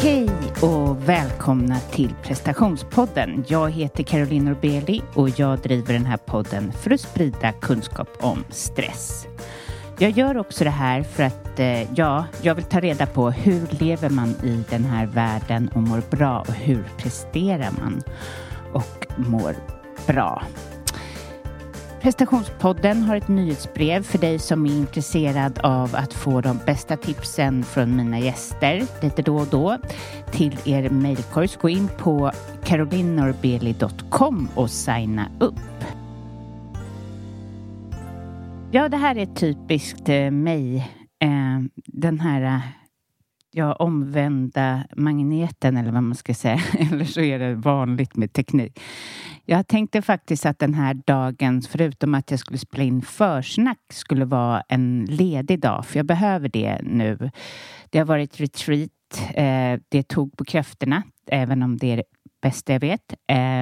Hej och välkomna till prestationspodden. Jag heter Caroline Norbeli och jag driver den här podden för att sprida kunskap om stress. Jag gör också det här för att jag vill ta reda på hur lever man i den här världen och mår bra och hur presterar man och mår bra. Prestationspodden har ett nyhetsbrev för dig som är intresserad av att få de bästa tipsen från mina gäster lite då och då till er mejlkorg. Gå in på carolinenorbeli.com och signa upp. Ja, det här är typiskt mig. Den här omvända magneten eller vad man ska säga. Eller så är det vanligt med teknik. Jag tänkte faktiskt att den här dagen, förutom att jag skulle spela in försnack, skulle vara en ledig dag. För jag behöver det nu. Det har varit retreat. Det tog på krafterna. Även om det är det bästa jag vet.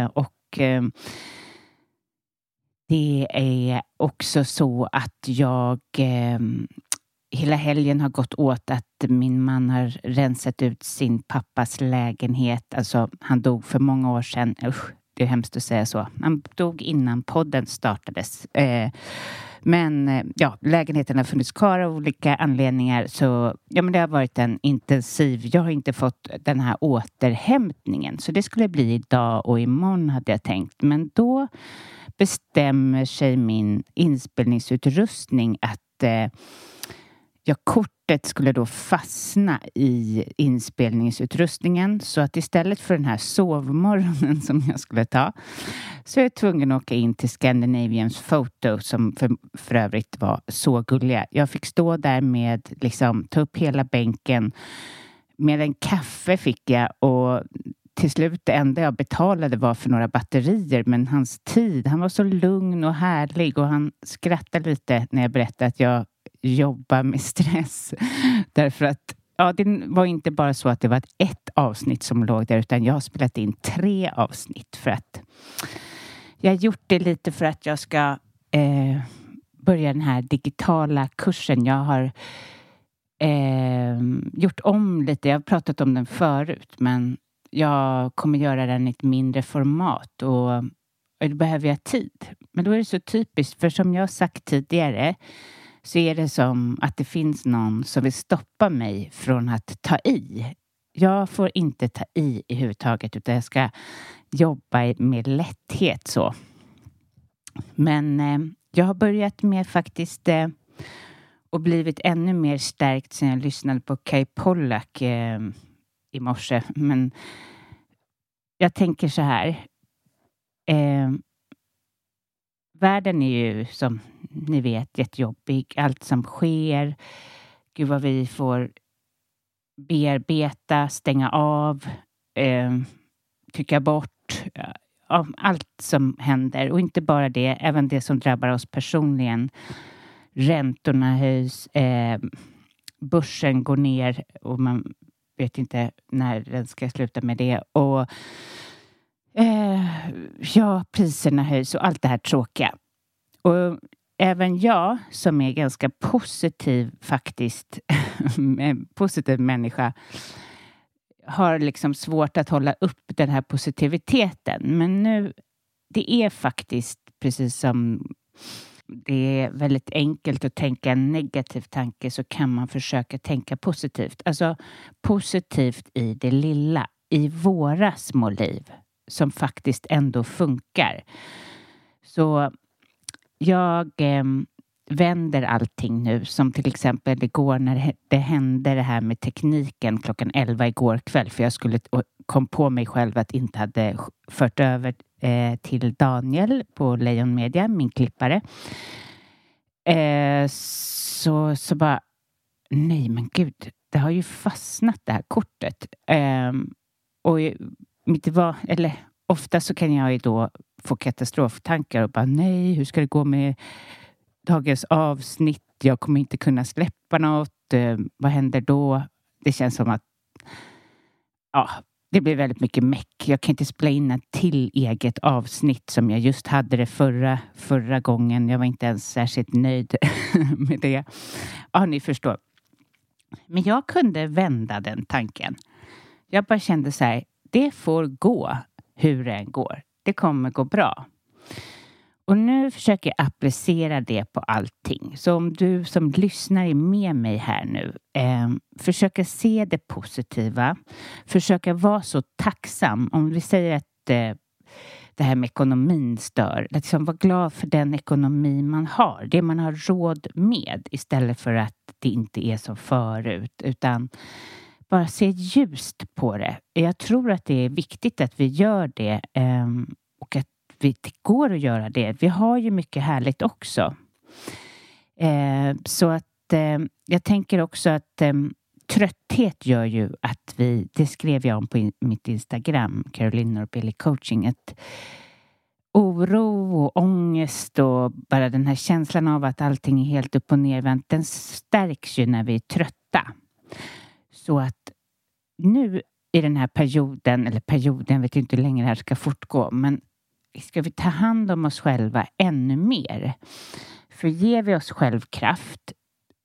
Det är också så att jag hela helgen har gått åt att min man har rensat ut sin pappas lägenhet. Alltså han dog för många år sedan. Usch, det är hemskt att säga så. Han dog innan podden startades. Men lägenheten har funnits kvar av olika anledningar. Så men det har varit en intensiv. Jag har inte fått den här återhämtningen. Så det skulle bli idag och imorgon hade jag tänkt. Men då bestämmer sig min inspelningsutrustning att kortet skulle då fastna i inspelningsutrustningen. Så att istället för den här sovmorgonen som jag skulle ta så är jag tvungen att åka in till Scandinavians Photo som för övrigt var så gulliga. Jag fick stå där med ta upp hela bänken. Med en kaffe fick jag och till slut det enda jag betalade var för några batterier. Men hans tid, han var så lugn och härlig och han skrattade lite när jag berättade att jag jobbar med stress. Därför att det var inte bara så att det var ett avsnitt som låg där utan jag har spelat in 3 avsnitt för att jag har gjort det lite för att jag ska börja den här digitala kursen. Jag har gjort om lite, jag har pratat om den förut men jag kommer göra den i ett mindre format och då behöver jag tid. Men då är det så typiskt för som jag har sagt tidigare så är det som att det finns någon som vill stoppa mig från att ta i. Jag får inte ta i huvudtaget utan jag ska jobba med lätthet så. Men jag har börjat med faktiskt och blivit ännu mer stärkt sen jag lyssnade på Kay Pollak i morse. Men jag tänker så här. Världen är ju som ni vet jättejobbig. Allt som sker. Gud vad vi får bearbeta, stänga av, trycka bort. Allt som händer. Och inte bara det, även det som drabbar oss personligen. Räntorna höjs. Börsen går ner och man vet inte när den ska sluta med det. Och priserna höjs och allt det här tråkiga. Och även jag som är ganska positiv faktiskt, en positiv människa, har svårt att hålla upp den här positiviteten. Men nu, det är faktiskt precis som det är väldigt enkelt att tänka en negativ tanke så kan man försöka tänka positivt. Alltså positivt i det lilla, i våra små liv som faktiskt ändå funkar. Så jag vänder allting nu som till exempel igår när det hände det här med tekniken klockan 11 igår kväll för jag kom på mig själv att inte hade fört över till Daniel på Lejon Media, min klippare. Så bara nej men gud, det har ju fastnat det här kortet. Och ofta så kan jag ju då få katastroftankar och bara nej, hur ska det gå med dagens avsnitt? Jag kommer inte kunna släppa något. Vad händer då? Det känns som att det blir väldigt mycket meck. Jag kan inte spela in ett till eget avsnitt som jag just hade det förra gången. Jag var inte ens särskilt nöjd med det. Ja, ni förstår. Men jag kunde vända den tanken. Jag bara kände så här, det får gå hur det än går. Det kommer gå bra. Och nu försöker jag applicera det på allting. Så om du som lyssnar är med mig här nu. Försöka se det positiva. Försöka vara så tacksam. Om vi säger att det här med ekonomin stör. Liksom vara glad för den ekonomi man har. Det man har råd med. Istället för att det inte är som förut. Utan bara se ljust på det. Jag tror att det är viktigt att vi gör det. Och att det går att göra det. Vi har ju mycket härligt också. Så att jag tänker också att trötthet gör ju att det skrev jag om på mitt Instagram, Caroline Norbeli Coaching, att oro och ångest och bara den här känslan av att allting är helt upp och nervänt, den stärks ju när vi är trötta. Så att nu i den här perioden vet jag inte hur länge det här ska fortgå, men ska vi ta hand om oss själva ännu mer? För ger vi oss själv kraft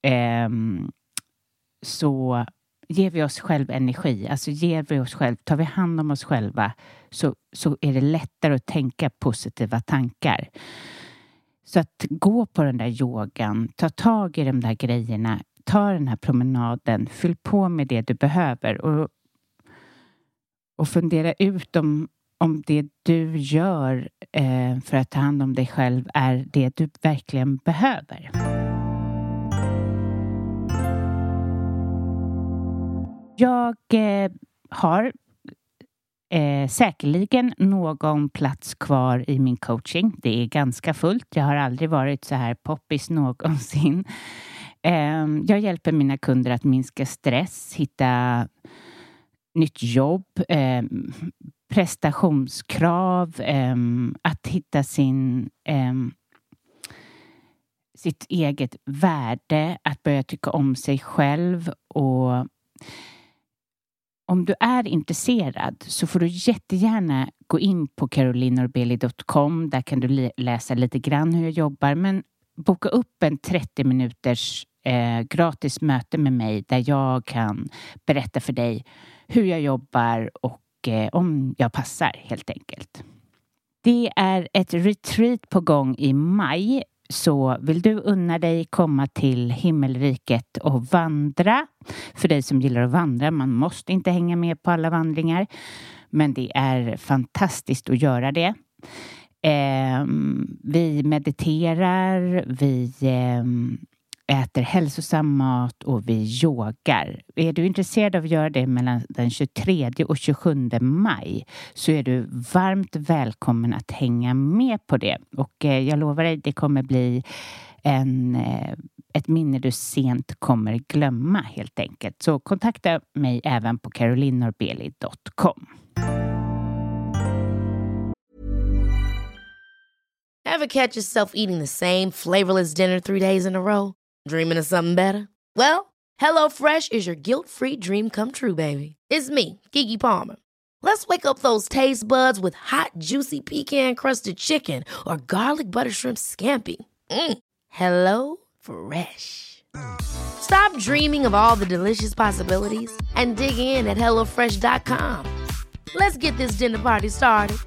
så ger vi oss själv energi. Alltså tar vi hand om oss själva så är det lättare att tänka positiva tankar. Så att gå på den där yogan, ta tag i de där grejerna, ta den här promenaden, fyll på med det du behöver och fundera ut om det du gör för att ta hand om dig själv är det du verkligen behöver. Jag har säkerligen någon plats kvar i min coaching. Det är ganska fullt. Jag har aldrig varit så här poppis någonsin. Jag hjälper mina kunder att minska stress, hitta nytt jobb, prestationskrav, att hitta sitt eget värde, att börja tycka om sig själv. Och om du är intresserad så får du jättegärna gå in på carolinorbeli.com. Där kan du läsa lite grann hur jag jobbar, men boka upp en 30 minuters gratis möte med mig där jag kan berätta för dig hur jag jobbar och om jag passar helt enkelt. Det är ett retreat på gång i maj, så vill du unna dig komma till himmelriket och vandra. För dig som gillar att vandra, man måste inte hänga med på alla vandringar, men det är fantastiskt att göra det. Vi mediterar, vi äter hälsosam mat och vi yogar. Är du intresserad av att göra det mellan den 23 och 27 maj så är du varmt välkommen att hänga med på det. Och jag lovar dig, det kommer bli ett minne du sent kommer glömma helt enkelt. Så kontakta mig även på carolinorbeli.com. Ever catch yourself eating the same flavorless dinner 3 days in a row? Dreaming of something better? Well, HelloFresh is your guilt-free dream come true, baby. It's me, Keke Palmer. Let's wake up those taste buds with hot, juicy pecan-crusted chicken or garlic butter shrimp scampi. Hello Fresh. Stop dreaming of all the delicious possibilities and dig in at HelloFresh.com. Let's get this dinner party started.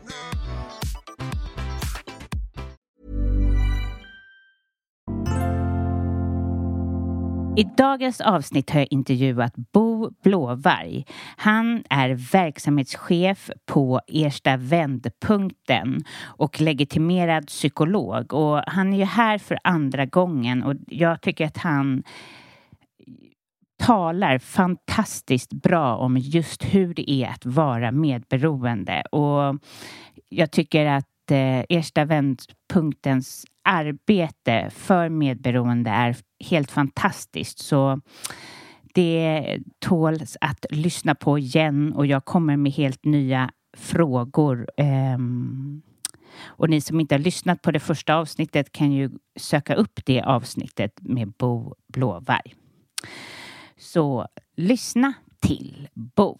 I dagens avsnitt har jag intervjuat Bo Blåvarg. Han är verksamhetschef på Ersta Vändpunkten och legitimerad psykolog. Och han är ju här för andra gången och jag tycker att han talar fantastiskt bra om just hur det är att vara medberoende. Och jag tycker att Ersta Vändpunktens arbete för medberoende är helt fantastiskt, så det tåls att lyssna på igen och jag kommer med helt nya frågor. Och ni som inte har lyssnat på det första avsnittet kan ju söka upp det avsnittet med Bo Blåvarg. Så lyssna till Bo.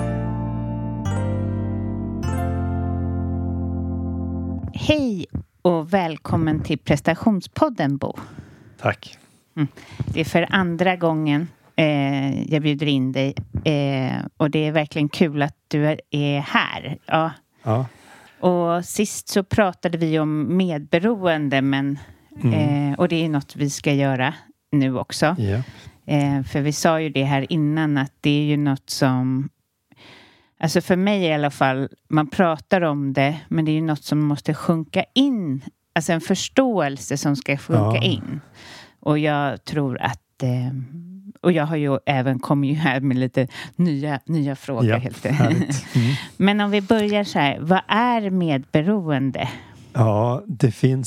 Hej och välkommen till prestationspodden, Bo. Tack. Det är för andra gången jag bjuder in dig. Och det är verkligen kul att du är här. Ja. Och sist så pratade vi om medberoende, men, och det är något vi ska göra nu också. Yeah. För vi sa ju det här innan, att det är ju något som, alltså för mig i alla fall, man pratar om det, men det är ju något som måste sjunka in. Alltså en förståelse som ska sjunka in. Och jag tror att, och jag har ju även kommit ju här med lite nya frågor. Ja, helt. Men om vi börjar så här, vad är medberoende? Ja, det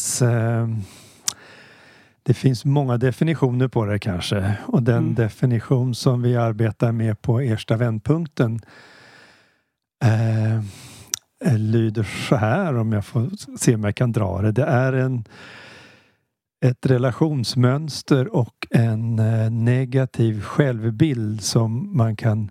finns många definitioner på det kanske. Och den definition som vi arbetar med på Ersta vändpunkten lyder så här, om jag får se om jag kan dra det. Det är ett relationsmönster och en negativ självbild som man kan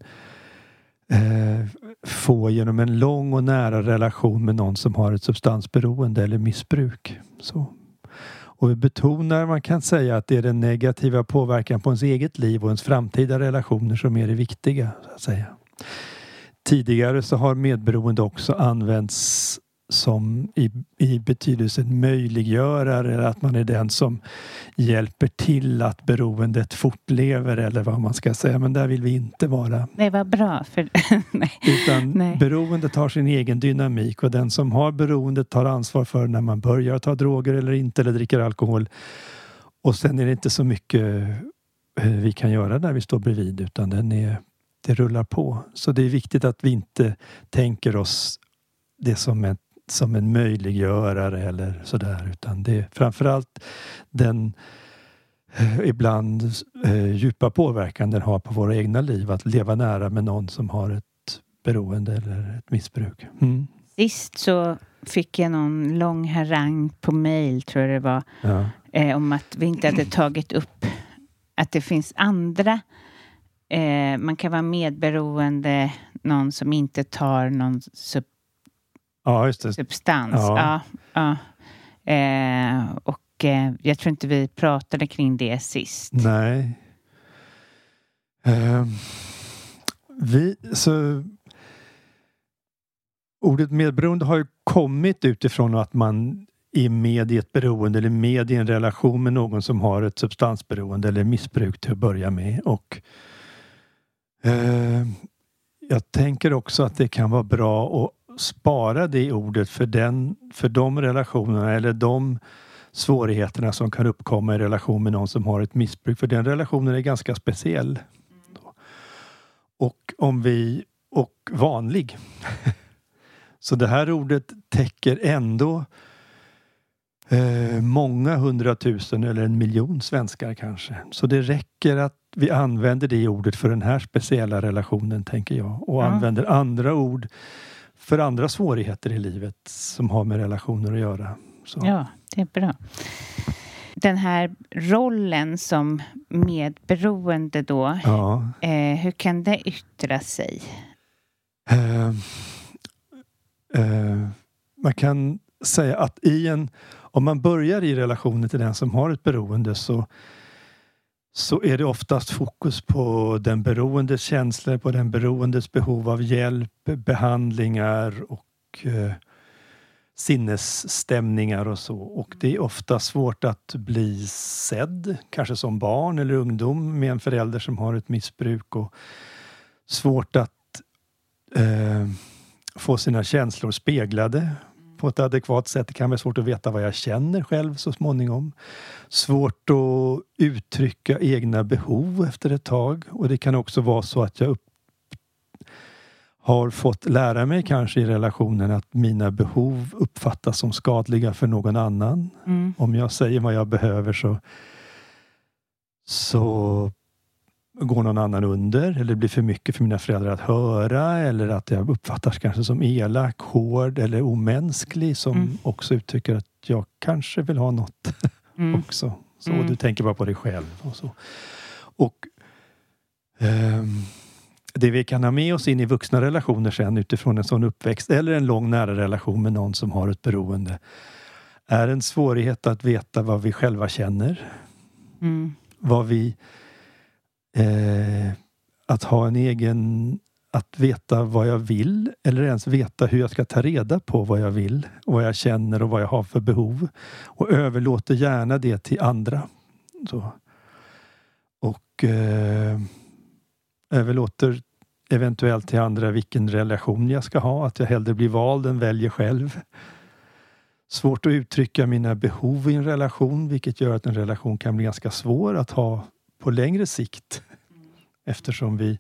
få genom en lång och nära relation med någon som har ett substansberoende eller missbruk. Så. Och vi betonar, man kan säga, att det är den negativa påverkan på ens eget liv och ens framtida relationer som är det viktiga, så att säga. Tidigare så har medberoende också använts som i betydelsen möjliggörare, att man är den som hjälper till att beroendet fortlever, eller vad man ska säga. Men där vill vi inte vara. Nej, vad bra. Utan beroendet har sin egen dynamik, och den som har beroendet tar ansvar för när man börjar ta droger eller inte, eller dricker alkohol. Och sen är det inte så mycket vi kan göra när vi står bredvid, utan det rullar på. Så det är viktigt att vi inte tänker oss det som en möjliggörare eller sådär, utan det är framförallt den ibland djupa påverkan den har på våra egna liv, att leva nära med någon som har ett beroende eller ett missbruk. Sist så fick jag någon lång harang på mejl, tror jag det var, om att vi inte hade tagit upp att det finns andra. Man kan vara medberoende, någon som inte tar någon substans. Ja. Och jag tror inte vi pratade kring det sist. Nej. Ordet medberoende har ju kommit utifrån att man är med i ett beroende eller med i en relation med någon som har ett substansberoende eller missbruk till att börja med. Och jag tänker också att det kan vara bra att spara det ordet för de relationerna eller de svårigheterna som kan uppkomma i relation med någon som har ett missbruk. För den relationen är ganska speciell. Och vanlig. Så det här ordet täcker ändå många 100 000 eller 1 miljon svenskar kanske. Så det räcker att vi använder det ordet för den här speciella relationen, tänker jag. Och använder andra ord för andra svårigheter i livet som har med relationer att göra. Så. Ja, det är bra. Den här rollen som medberoende då, hur kan det yttra sig? Man kan säga att om man börjar i relationen till den som har ett beroende, så är det oftast fokus på den beroendes känslor, på den beroendes behov av hjälp, behandlingar och sinnesstämningar och så. Och det är ofta svårt att bli sedd, kanske som barn eller ungdom med en förälder som har ett missbruk, och svårt att få sina känslor speglade på ett adekvat sätt. Det kan vara svårt att veta vad jag känner själv så småningom. Svårt att uttrycka egna behov efter ett tag. Och det kan också vara så att jag har fått lära mig kanske i relationen att mina behov uppfattas som skadliga för någon annan. Om jag säger vad jag behöver så går någon annan under, eller det blir för mycket för mina föräldrar att höra, eller att jag uppfattas kanske som elak, hård eller omänsklig, som också uttrycker att jag kanske vill ha något också. Så du tänker bara på dig själv och så. Och det vi kan ha med oss in i vuxna relationer sen utifrån en sån uppväxt eller en lång nära relation med någon som har ett beroende är en svårighet att veta vad vi själva känner. Vad vi att ha en egen, att veta vad jag vill eller ens veta hur jag ska ta reda på vad jag vill, vad jag känner och vad jag har för behov, och överlåter gärna det till andra. Så. Och överlåter eventuellt till andra vilken relation jag ska ha, att jag hellre blir vald än väljer själv. Svårt att uttrycka mina behov i en relation, vilket gör att en relation kan bli ganska svår att ha på längre sikt. Eftersom vi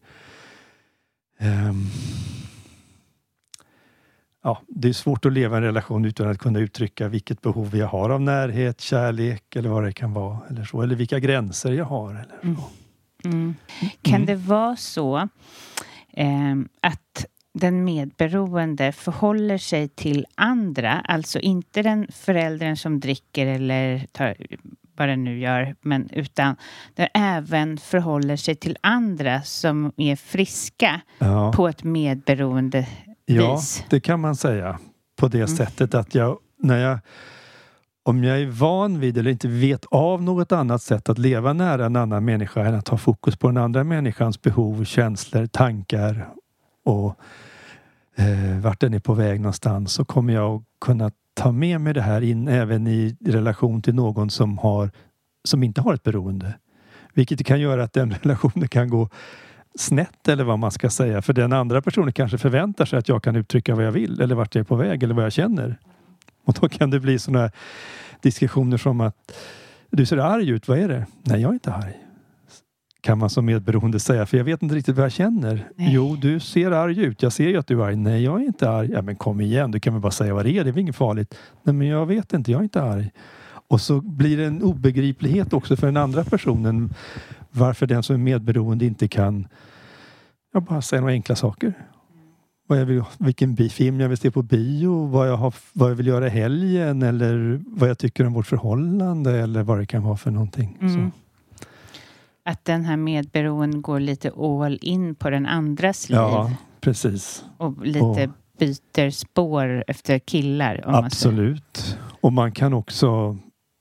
det är svårt att leva en relation utan att kunna uttrycka vilket behov jag har av närhet, kärlek eller vad det kan vara. Eller så. Eller vilka gränser jag har. Eller så. Kan det vara så att den medberoende förhåller sig till andra, alltså inte den föräldern som dricker eller tar, vad den nu gör, men utan den även förhåller sig till andra som är friska på ett medberoende vis? Ja, det kan man säga på det sättet att om jag är van vid eller inte vet av något annat sätt att leva nära en annan människa än att ha fokus på den andra människans behov, känslor, tankar och vart den är på väg någonstans, så kommer jag att kunna ta med mig det här in även i relation till någon som inte har ett beroende. Vilket kan göra att den relationen kan gå snett, eller vad man ska säga. För den andra personen kanske förväntar sig att jag kan uttrycka vad jag vill eller vart jag är på väg eller vad jag känner. Och då kan det bli sådana diskussioner som att du ser arg ut, vad är det? Nej, jag är inte arg. Kan man som medberoende säga, för jag vet inte riktigt vad jag känner. Nej. Jo, du ser arg ut. Jag ser ju att du är arg. Nej, jag är inte arg. Ja, men kom igen, du kan väl bara säga vad det är. Det är väl inget farligt. Nej, men jag vet inte, jag är inte arg. Och så blir det en obegriplighet också för den andra personen. Varför den som är medberoende inte kan bara säga några enkla saker. Vilken film jag vill se på bio, vad jag vill göra i helgen, eller vad jag tycker om vårt förhållande, eller vad det kan vara för någonting. Så. Att den här medberoenden går lite all in på den andras liv. Ja, precis. Och lite byter spår efter killar. Absolut. Och man kan också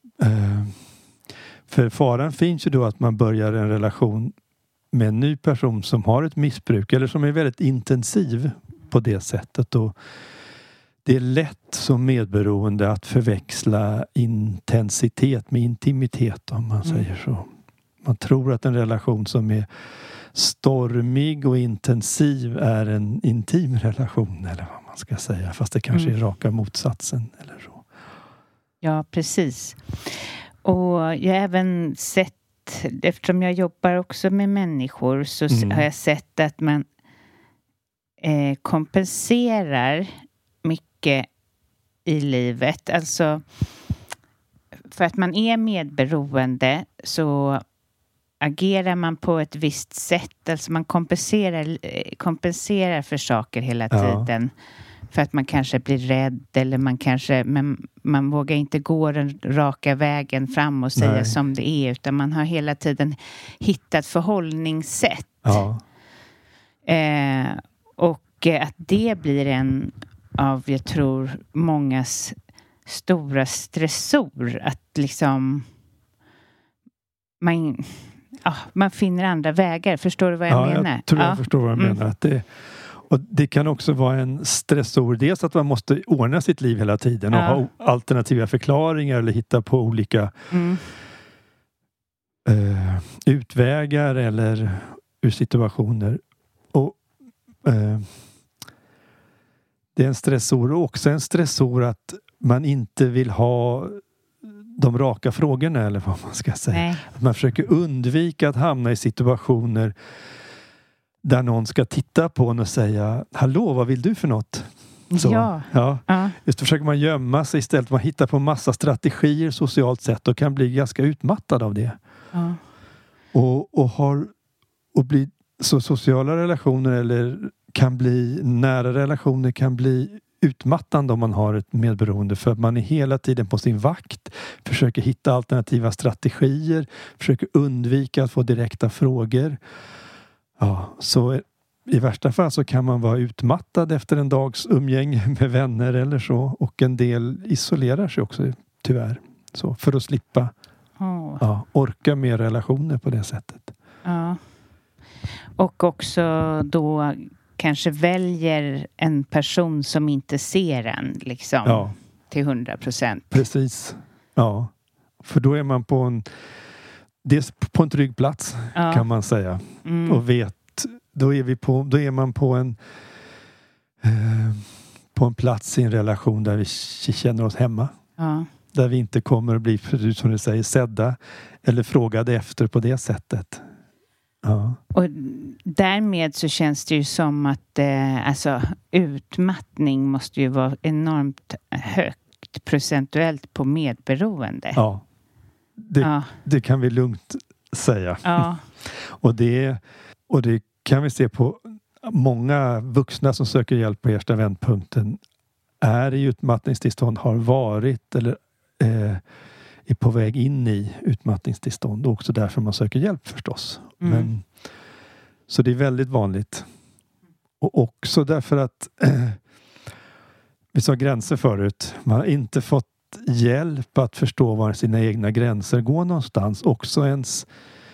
för faran finns ju då att man börjar en relation med en ny person som har ett missbruk eller som är väldigt intensiv på det sättet. Och det är lätt som medberoende att förväxla intensitet med intimitet, om man säger så. Man tror att en relation som är stormig och intensiv är en intim relation, eller vad man ska säga. Fast det kanske är raka motsatsen eller så. Ja, precis. Och jag har även sett, eftersom jag jobbar också med människor, så har jag sett att man kompenserar mycket i livet. Alltså, för att man är medberoende så agerar man på ett visst sätt. Alltså man kompenserar för saker hela tiden. För att man kanske blir rädd, eller man vågar inte gå den raka vägen fram och säga som det är, utan man har hela tiden hittat förhållningssätt. Ja. Och att det blir en av, jag tror, mångas stora stressor, att liksom man finner andra vägar. Förstår du vad jag menar? Jag tror jag förstår vad jag menar. Att det kan också vara en stressor. Dels att man måste ordna sitt liv hela tiden och ha alternativa förklaringar eller hitta på olika utvägar eller ur situationer. Och det är en stressor, och också en stressor att man inte vill ha de raka frågorna, eller vad man ska säga. Nej. Att man försöker undvika att hamna i situationer där någon ska titta på en och säga, hallå, vad vill du för något? Så, Just då försöker man gömma sig istället. Man hittar på massa strategier socialt sett och kan bli ganska utmattad av det. Ja. Och bli så sociala relationer eller kan bli nära relationer kan bli utmattande om man har ett medberoende, för att man är hela tiden på sin vakt, försöker hitta alternativa strategier, försöker undvika att få direkta frågor. Ja, så i värsta fall så kan man vara utmattad efter en dags umgänge med vänner eller så, och en del isolerar sig också tyvärr, så för att slippa orka med relationer på det sättet. Ja. Och också då kanske väljer en person som inte ser en liksom till 100%. Precis. Ja. För då är man på en trygg plats kan man säga. Och vet, då är man på en plats i en relation där vi känner oss hemma. Ja. Där vi inte kommer att bli, som du säger, sedda eller frågade efter på det sättet. Ja. Och därmed så känns det ju som att alltså, utmattning måste ju vara enormt högt procentuellt på medberoende. Ja, det kan vi lugnt säga. Ja. och det kan vi se på många vuxna som söker hjälp på Ersta vändpunkten är i utmattningstillstånd, har varit eller är på väg in i utmattningstillstånd. Och också därför man söker hjälp förstås. Så det är väldigt vanligt. Och också därför att vi sa gränser förut. Man har inte fått hjälp att förstå var sina egna gränser går någonstans. Också ens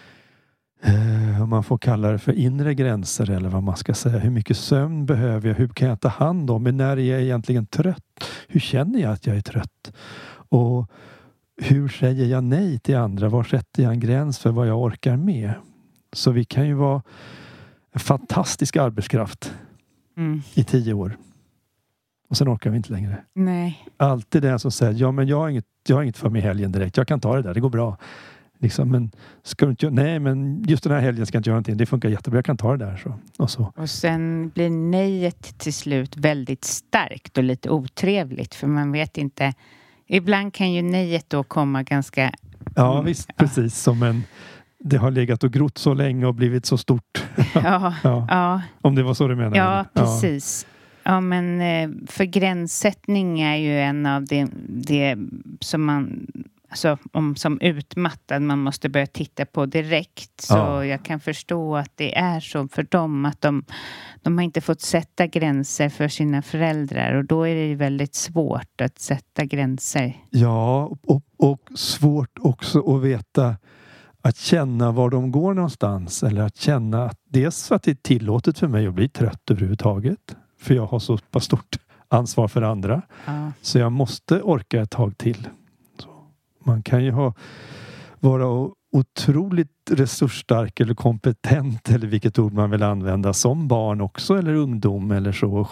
om man får kalla det för inre gränser eller vad man ska säga. Hur mycket sömn behöver jag? Hur kan jag ta hand om mig? När är jag egentligen trött? Hur känner jag att jag är trött? Och hur säger jag nej till andra? Var sätter jag en gräns för vad jag orkar med? Så vi kan ju vara en fantastisk arbetskraft i 10 år. Och sen orkar vi inte längre. Nej. Alltid den som säger, ja men jag har inget för mig helgen direkt. Jag kan ta det där, det går bra. Liksom, men ska du inte nej men just den här helgen ska jag inte göra någonting. Det funkar jättebra, jag kan ta det där. Så. Och sen blir nejet till slut väldigt starkt och lite otrevligt. För man vet inte. Ibland kan ju nejet då komma ganska... Ja visst, precis. Som det har legat och grott så länge och blivit så stort. Ja. Om det var så du menade. Ja, precis. Ja, men för gränssättning är ju en av det som man... Alltså, som utmattad man måste börja titta på direkt. Så jag kan förstå att det är så för dem att de har inte fått sätta gränser för sina föräldrar. Och då är det ju väldigt svårt att sätta gränser. Ja, och svårt också att veta, att känna var de går någonstans. Eller att känna att dels att det är tillåtet för mig att bli trött överhuvudtaget. För jag har så pass stort ansvar för andra. Ja. Så jag måste orka ett tag till. Man kan ju vara otroligt resursstark eller kompetent eller vilket ord man vill använda som barn också eller ungdom eller så och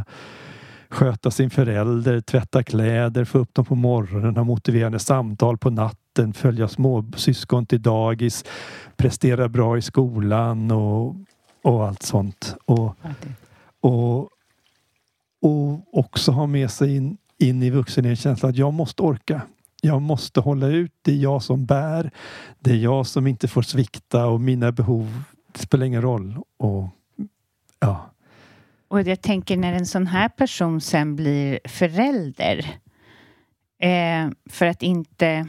sköta sin förälder, tvätta kläder, få upp dem på morgonen, ha motiverande samtal på natten, följa små syskon till dagis, prestera bra i skolan och allt sånt. Och också ha med sig in i vuxen en känsla att jag måste orka. Jag måste hålla ut. Det är jag som bär. Det är jag som inte får svikta. Och mina behov spelar ingen roll. Och jag tänker när en sån här person sen blir förälder. För att inte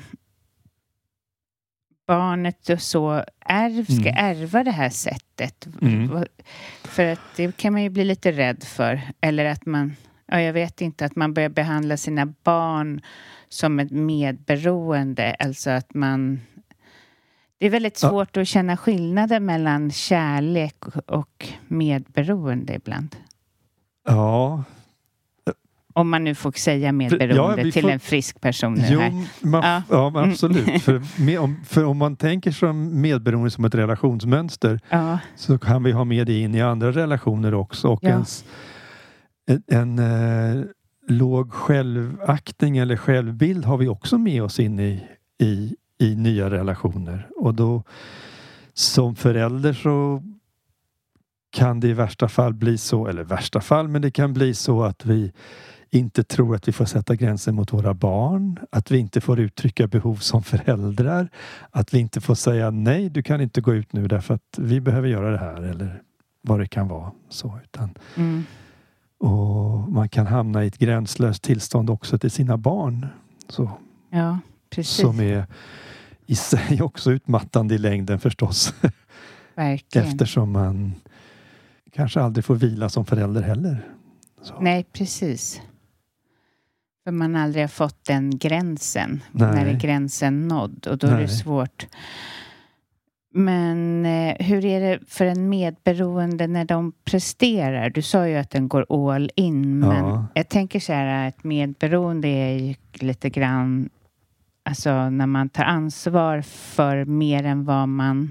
barnet och så ska ärva det här sättet. För att det kan man ju bli lite rädd för. Eller att man... Ja, jag vet inte, att man börjar behandla sina barn som ett medberoende. Alltså att man... Det är väldigt svårt att känna skillnaden mellan kärlek och medberoende ibland. Ja. Om man nu får säga medberoende till en frisk person. Men absolut. för om man tänker som medberoende som ett relationsmönster så kan vi ha med det in i andra relationer också. Och en låg självaktning eller självbild har vi också med oss in i nya relationer. Och då som förälder så kan det i värsta fall bli så, eller värsta fall, men det kan bli så att vi inte tror att vi får sätta gränser mot våra barn, att vi inte får uttrycka behov som föräldrar, att vi inte får säga nej, du kan inte gå ut nu därför att vi behöver göra det här eller vad det kan vara så, utan och man kan hamna i ett gränslöst tillstånd också till sina barn. Så. Ja, precis. Som är i sig också utmattande i längden förstås. Verkligen. Eftersom man kanske aldrig får vila som förälder heller. Så. Nej, precis. För man aldrig har fått den gränsen. Nej. När är gränsen nådd. Och då är det svårt. Men hur är det för en medberoende när de presterar? Du sa ju att den går all in. Men jag tänker så här, ett medberoende är ju lite grann... Alltså när man tar ansvar för mer än vad man...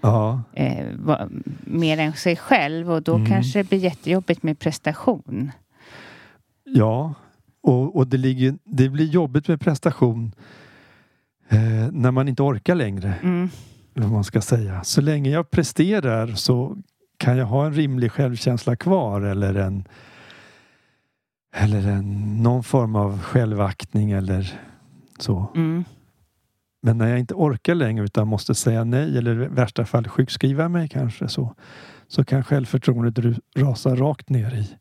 mer än sig själv. Och då kanske det blir jättejobbigt med prestation. Ja, och det blir jobbigt med prestation när man inte orkar längre. Vad man ska säga. Så länge jag presterar så kan jag ha en rimlig självkänsla kvar eller någon form av självaktning eller så. Men när jag inte orkar längre utan måste säga nej eller i värsta fall sjukskriva mig kanske så kan självförtroendet rasa rakt ner i.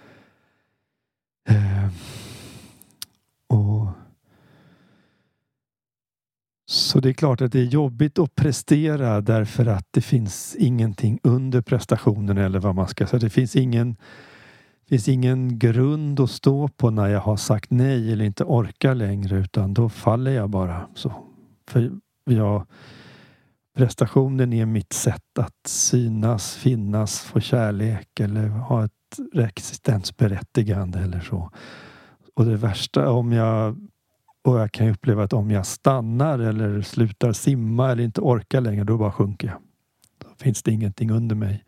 Så det är klart att det är jobbigt att prestera därför att det finns ingenting under prestationen eller vad man ska säga. Det finns ingen grund att stå på när jag har sagt nej eller inte orkar längre, utan då faller jag bara. Så, för prestationen är mitt sätt att synas, finnas, få kärlek eller ha ett existensberättigande eller så. Och det värsta och jag kan uppleva att om jag stannar eller slutar simma eller inte orkar längre, då bara sjunker jag. Då finns det ingenting under mig.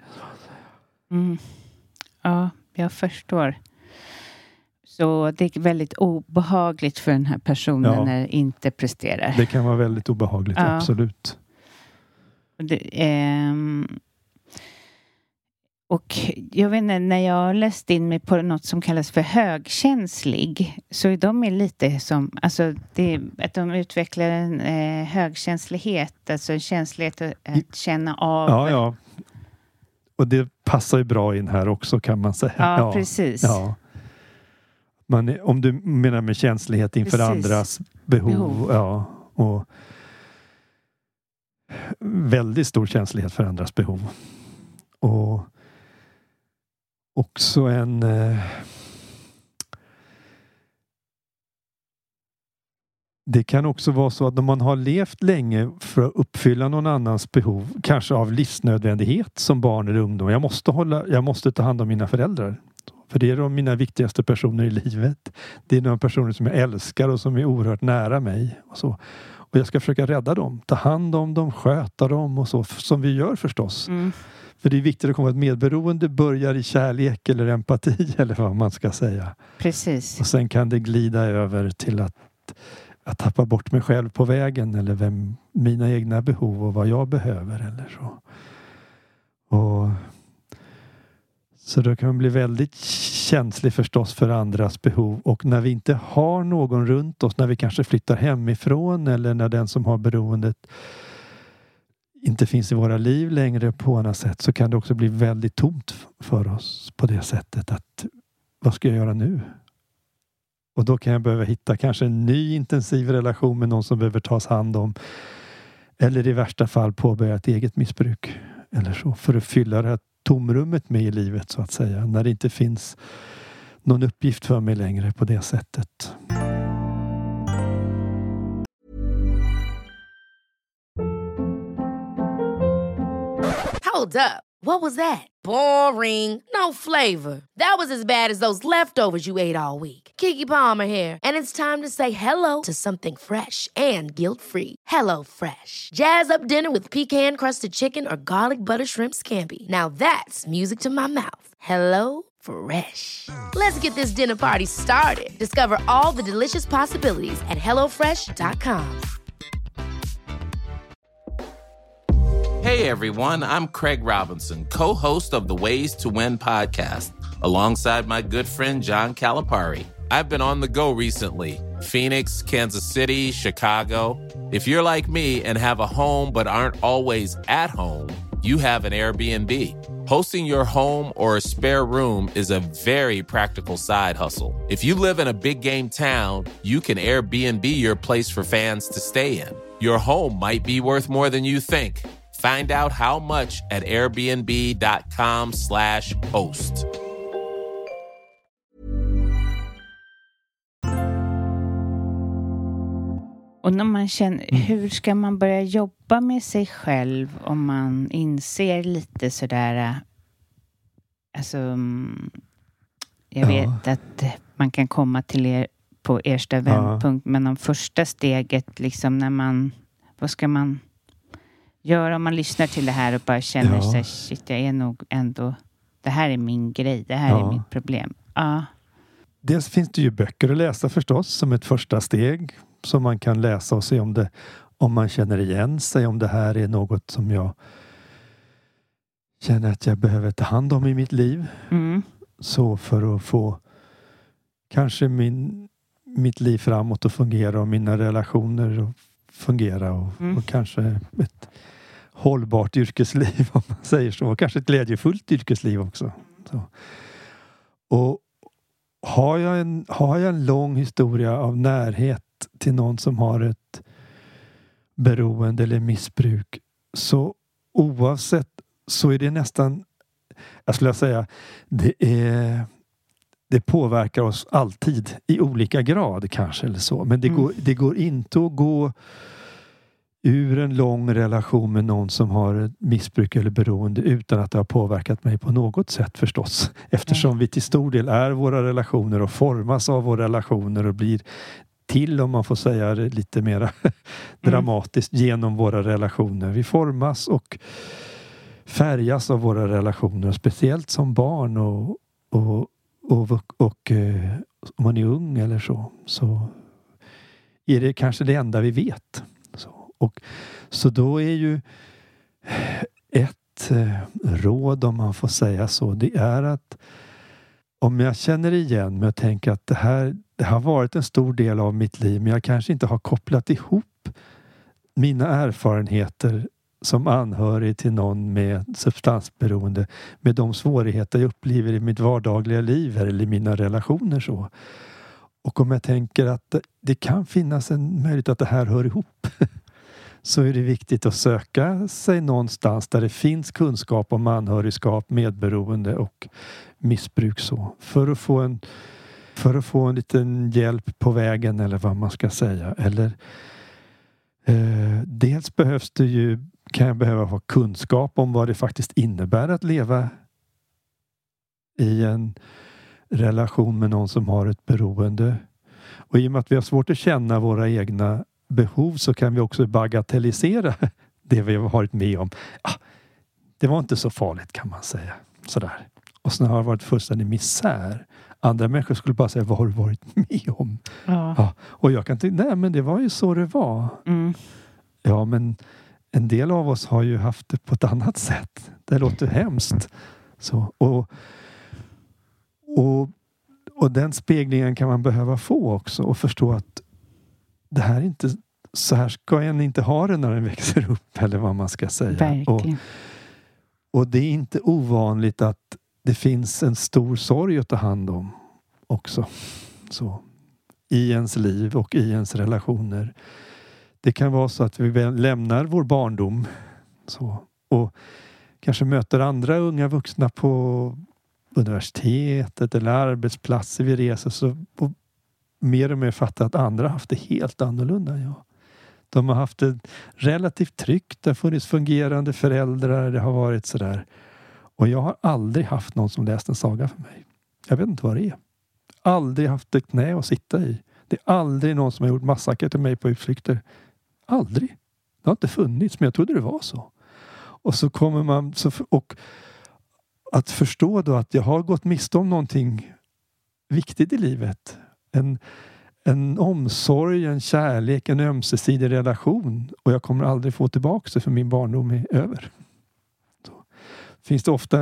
Ja, jag förstår. Så det är väldigt obehagligt för den här personen när det inte presterar. Det kan vara väldigt obehagligt, absolut. Och jag vet inte, när jag läste in mig på något som kallas för högkänslig, så är de lite som, alltså att de utvecklar en högkänslighet, alltså en känslighet att känna av. Ja. Och det passar ju bra in här också, kan man säga. Ja, precis. Ja. Om du menar med känslighet inför andras behov. Ja, och väldigt stor känslighet för andras behov. Och också det kan också vara så att om man har levt länge för att uppfylla någon annans behov, kanske av livsnödvändighet som barn eller ungdom. Jag måste ta hand om mina föräldrar. För det är mina viktigaste personer i livet. Det är de personer som jag älskar och som är oerhört nära mig. Och så. Och jag ska försöka rädda dem. Ta hand om dem, sköta dem och så. Som vi gör förstås. För det är viktigt att komma att medberoende börjar i kärlek eller empati eller vad man ska säga. Precis. Och sen kan det glida över till att tappa bort mig själv på vägen eller mina egna behov och vad jag behöver eller så. Så då kan man bli väldigt känslig förstås för andras behov, och när vi inte har någon runt oss, när vi kanske flyttar hemifrån eller när den som har beroendet inte finns i våra liv längre på något sätt, så kan det också bli väldigt tomt för oss på det sättet att vad ska jag göra nu? Och då kan jag behöva hitta kanske en ny intensiv relation med någon som behöver tas hand om, eller i värsta fall påbörja ett eget missbruk eller så, för att fylla det här tomrummet med i livet så att säga, när det inte finns någon uppgift för mig längre på det sättet. Hold up. What was that? Boring. No flavor. That was as bad as those leftovers you ate all week. Keke Palmer here, and it's time to say hello to something fresh and guilt-free. Hello Fresh. Jazz up dinner with pecan-crusted chicken or garlic butter shrimp scampi. Now that's music to my mouth. Hello Fresh. Let's get this dinner party started. Discover all the delicious possibilities at hellofresh.com. Hey everyone, I'm Craig Robinson, co-host of the Ways to Win podcast, alongside my good friend John Calipari. I've been on the go recently. Phoenix, Kansas City, Chicago. If you're like me and have a home but aren't always at home, you have an Airbnb. Hosting your home or a spare room is a very practical side hustle. If you live in a big game town, you can Airbnb your place for fans to stay in. Your home might be worth more than you think. Find out how much at airbnb.com/host. Och när man känner, hur ska man börja jobba med sig själv om man inser lite sådär, alltså jag vet att man kan komma till er på ersta vändpunkt, men om första steget liksom när man, vad ska man göra om man lyssnar till det här och bara känner sig, shit, jag är nog ändå, det här är min grej, det här är mitt problem. Dels finns det ju böcker att läsa förstås som ett första steg som man kan läsa och se om man känner igen sig, om det här är något som jag känner att jag behöver ta hand om i mitt liv. Så för att få kanske mitt liv framåt att fungera och mina relationer att fungera och kanske ett hållbart yrkesliv om man säger så. Kanske ett glädjefullt yrkesliv också. Så. Och har jag en lång historia av närhet till någon som har ett beroende eller missbruk, så oavsett så är det nästan, jag skulle säga, det påverkar oss alltid i olika grad kanske eller så. Men det går inte att gå ur en lång relation med någon som har ett missbruk eller beroende utan att det har påverkat mig på något sätt förstås. Eftersom vi till stor del är våra relationer och formas av våra relationer och blir till, om man får säga det lite mer dramatiskt, genom våra relationer. Vi formas och färgas av våra relationer, speciellt som barn och om man är ung eller så är det kanske det enda vi vet. Så då är ju ett råd, om man får säga så, det är att om jag känner igen mig och tänker att det har varit en stor del av mitt liv, men jag kanske inte har kopplat ihop mina erfarenheter som anhörig till någon med substansberoende med de svårigheter jag upplever i mitt vardagliga liv eller i mina relationer så. Och om jag tänker att det kan finnas en möjlighet att det här hör ihop, så är det viktigt att söka sig någonstans där det finns kunskap om anhörigskap, medberoende och missbruk så. För att få en liten hjälp på vägen, eller vad man ska säga. Eller dels kan jag behöva ha kunskap om vad det faktiskt innebär att leva i en relation med någon som har ett beroende. Och i och med att vi har svårt att känna våra egna behov, så kan vi också bagatellisera det vi har varit med om. Det var inte så farligt, kan man säga. Sådär. Och sen har det varit fullständig misär. Andra människor skulle bara säga, vad har du varit med om? Och jag kan tänka, nej men det var ju så det var. Ja, men en del av oss har ju haft det på ett annat sätt. Det låter hemskt. Så, och den speglingen kan man behöva få också, och förstå att det här är inte, så här ska en inte ha det när den växer upp, eller vad man ska säga. Och det är inte ovanligt att det finns en stor sorg att ta hand om också. Så, i ens liv och i ens relationer. Det kan vara så att vi lämnar vår barndom så, och kanske möter andra unga vuxna på universitetet eller arbetsplatser vi reser, så och mer och mer fattar att andra har haft det helt annorlunda. Ja. De har haft det relativt tryggt, det har funnits fungerande föräldrar, det har varit sådär. Och jag har aldrig haft någon som läst en saga för mig. Jag vet inte vad det är. Aldrig haft ett knä att sitta i. Det är aldrig någon som har gjort massakrer till mig på utflykter. Aldrig. Det har inte funnits, men jag trodde det var så. Och så kommer man, och att förstå då att jag har gått miste om någonting viktigt i livet. En omsorg, en kärlek, en ömsesidig relation. Och jag kommer aldrig få tillbaka det, för min barndom är över. Så finns det ofta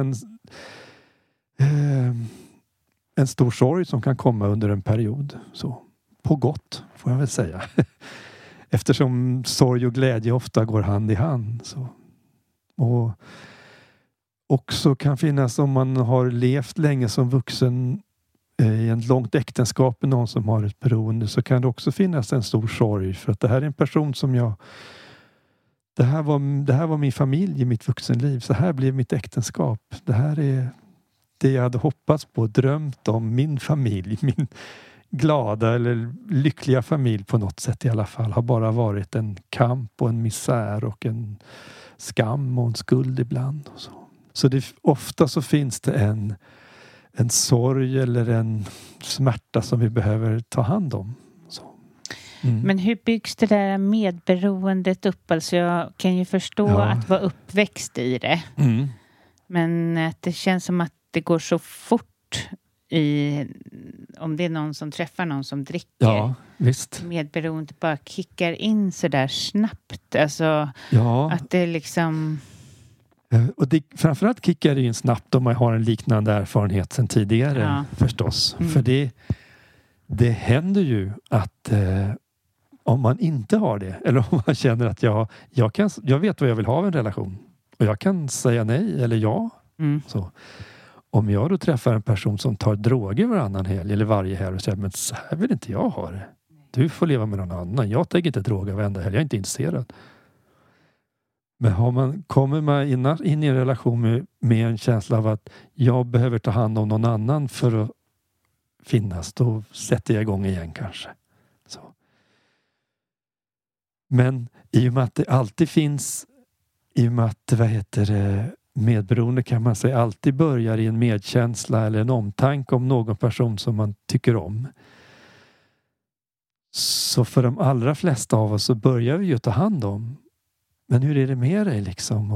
en stor sorg som kan komma under en period. Så, på gott, får jag väl säga. Eftersom sorg och glädje ofta går hand i hand. Så. Och också kan finnas, om man har levt länge som vuxen i ett långt äktenskap med någon som har ett beroende, så kan det också finnas en stor sorg. För att det här är en person som det här var min familj i mitt vuxenliv. Så här blev mitt äktenskap. Det här är det jag hade hoppats på, drömt om, min familj, min glada eller lyckliga familj på något sätt i alla fall har bara varit en kamp och en misär och en skam och en skuld ibland. Och så ofta så finns det en sorg eller en smärta som vi behöver ta hand om. Men hur byggs det där medberoendet upp? Alltså jag kan ju förstå att vara uppväxt i det. Men att det känns som att det går så fort om det är någon som träffar någon som dricker. Ja, visst. Medberoendet bara kickar in så där snabbt. Alltså att det liksom... Och det, framförallt kickar det in snabbt om man har en liknande erfarenhet sedan tidigare förstås. För det händer ju att om man inte har det, eller om man känner att jag vet vad jag vill ha av en relation och jag kan säga nej eller ja. Så. Om jag då träffar en person som tar droger varannan helg eller varje helg och säger men så här vill inte jag ha det. Du får leva med någon annan. Jag tänker inte droga varenda helg. Jag är inte intresserad. Men kommer man in i en relation med en känsla av att jag behöver ta hand om någon annan för att finnas, då sätter jag igång igen kanske. Så. Men i och med att det alltid finns, i och med att medberoende kan man säga alltid börjar i en medkänsla eller en omtanke om någon person som man tycker om. Så för de allra flesta av oss så börjar vi ju ta hand om. Men hur är det med dig liksom?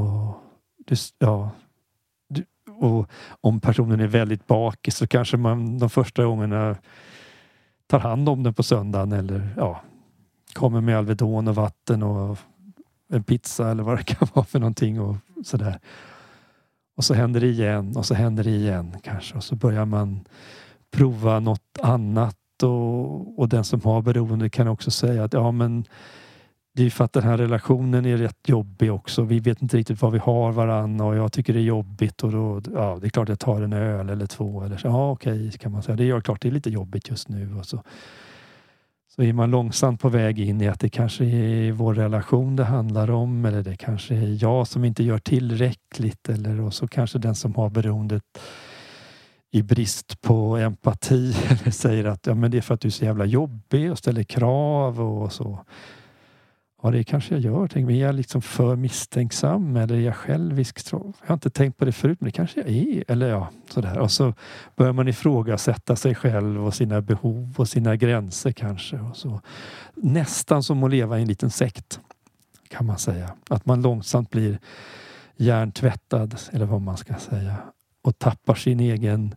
Och om personen är väldigt bakis så kanske man de första gångerna tar hand om den på söndagen eller kommer med Alvedon och vatten och en pizza eller vad det kan vara för någonting och sådär. Och så händer det igen och så händer det igen kanske och så börjar man prova något annat och den som har beroende kan också säga att men det är för att den här relationen är rätt jobbig också. Vi vet inte riktigt vad vi har varann och jag tycker det är jobbigt och då, det är klart jag tar en öl eller två eller så. Okej, kan man säga. Det är klart det är lite jobbigt just nu och så är man långsamt på väg in i att det kanske är vår relation det handlar om eller det kanske är jag som inte gör tillräckligt och så kanske den som har beroendet i brist på empati eller säger att men det är för att du är så jävla jobbig och ställer krav och så. Ja, det kanske jag gör. Men är jag liksom för misstänksam eller är jag självisk? Jag har inte tänkt på det förut, men det kanske jag är. Eller sådär. Och så börjar man ifrågasätta sig själv och sina behov och sina gränser kanske. Och så. Nästan som att leva i en liten sekt, kan man säga. Att man långsamt blir hjärntvättad, eller vad man ska säga. Och tappar sin egen...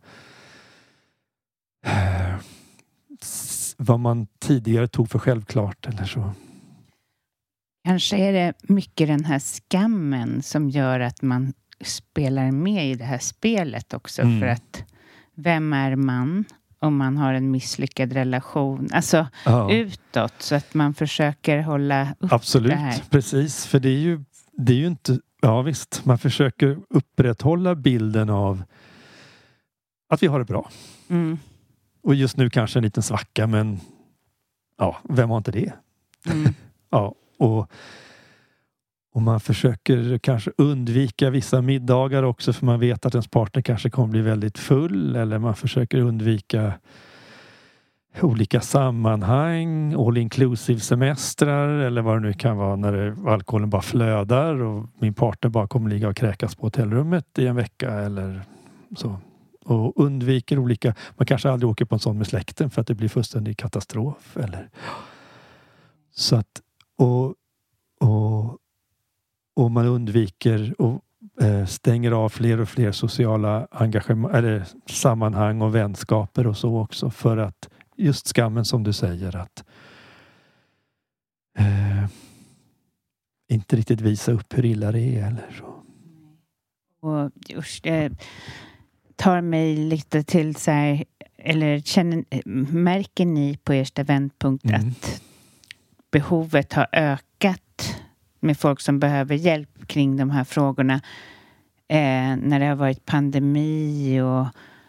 vad man tidigare tog för självklart eller så. Kanske är det mycket den här skammen som gör att man spelar med i det här spelet också. För att vem är man om man har en misslyckad relation? Alltså utåt så att man försöker hålla upp absolut, det här. Absolut, precis. För det är ju inte... Ja visst, man försöker upprätthålla bilden av att vi har det bra. Och just nu kanske en liten svacka, men vem har inte det? Och man försöker kanske undvika vissa middagar också för man vet att ens partner kanske kommer bli väldigt full eller man försöker undvika olika sammanhang, all inclusive semestrar eller vad det nu kan vara när alkoholen bara flödar och min partner bara kommer ligga och kräkas på hotellrummet i en vecka eller så. Och undviker olika, man kanske aldrig åker på en sån med släkten för att det blir fullständig katastrof eller så att och man undviker och stänger av fler och fler sociala engagemang eller sammanhang och vänskaper och så också för att just skammen som du säger att inte riktigt visa upp hur illa det är eller så. Och just det tar mig lite till så här, eller märker ni på ersta vändpunkt att behovet har ökat med folk som behöver hjälp kring de här frågorna när det har varit pandemi och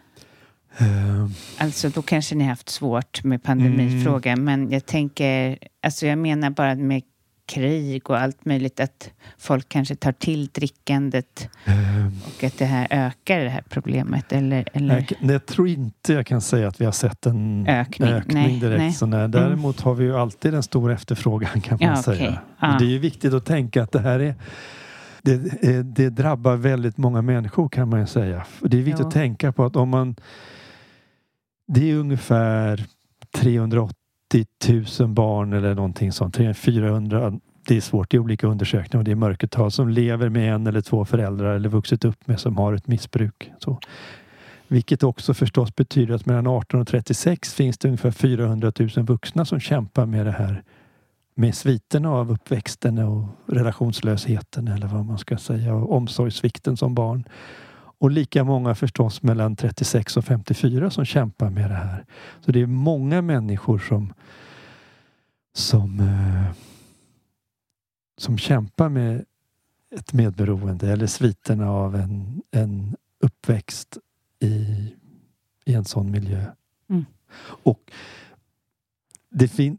alltså då kanske ni har haft svårt med pandemifrågan men jag tänker, alltså jag menar bara med krig och allt möjligt att folk kanske tar till drickandet Och att det här ökar det här problemet? Eller? Jag tror inte jag kan säga att vi har sett en ökning direkt. Nej. Däremot har vi ju alltid en stor efterfrågan, kan man säga. Okay. Det är ju viktigt att tänka att det här är det drabbar väldigt många människor, kan man ju säga. Det är viktigt att tänka på att det är ungefär 380 000 barn eller någonting sånt. 400, det är svårt i olika undersökningar och det är mörkertal, som lever med en eller två föräldrar eller vuxit upp med som har ett missbruk. Så. Vilket också förstås betyder att mellan 18 och 36 finns det ungefär 400 000 vuxna som kämpar med det här. Med sviterna av uppväxten och relationslösheten, eller vad man ska säga, och omsorgssvikten som barn. Och lika många förstås mellan 36 och 54 som kämpar med det här. Så det är många människor som kämpar med ett medberoende eller sviterna av en uppväxt i en sån miljö. Mm. Och det finns...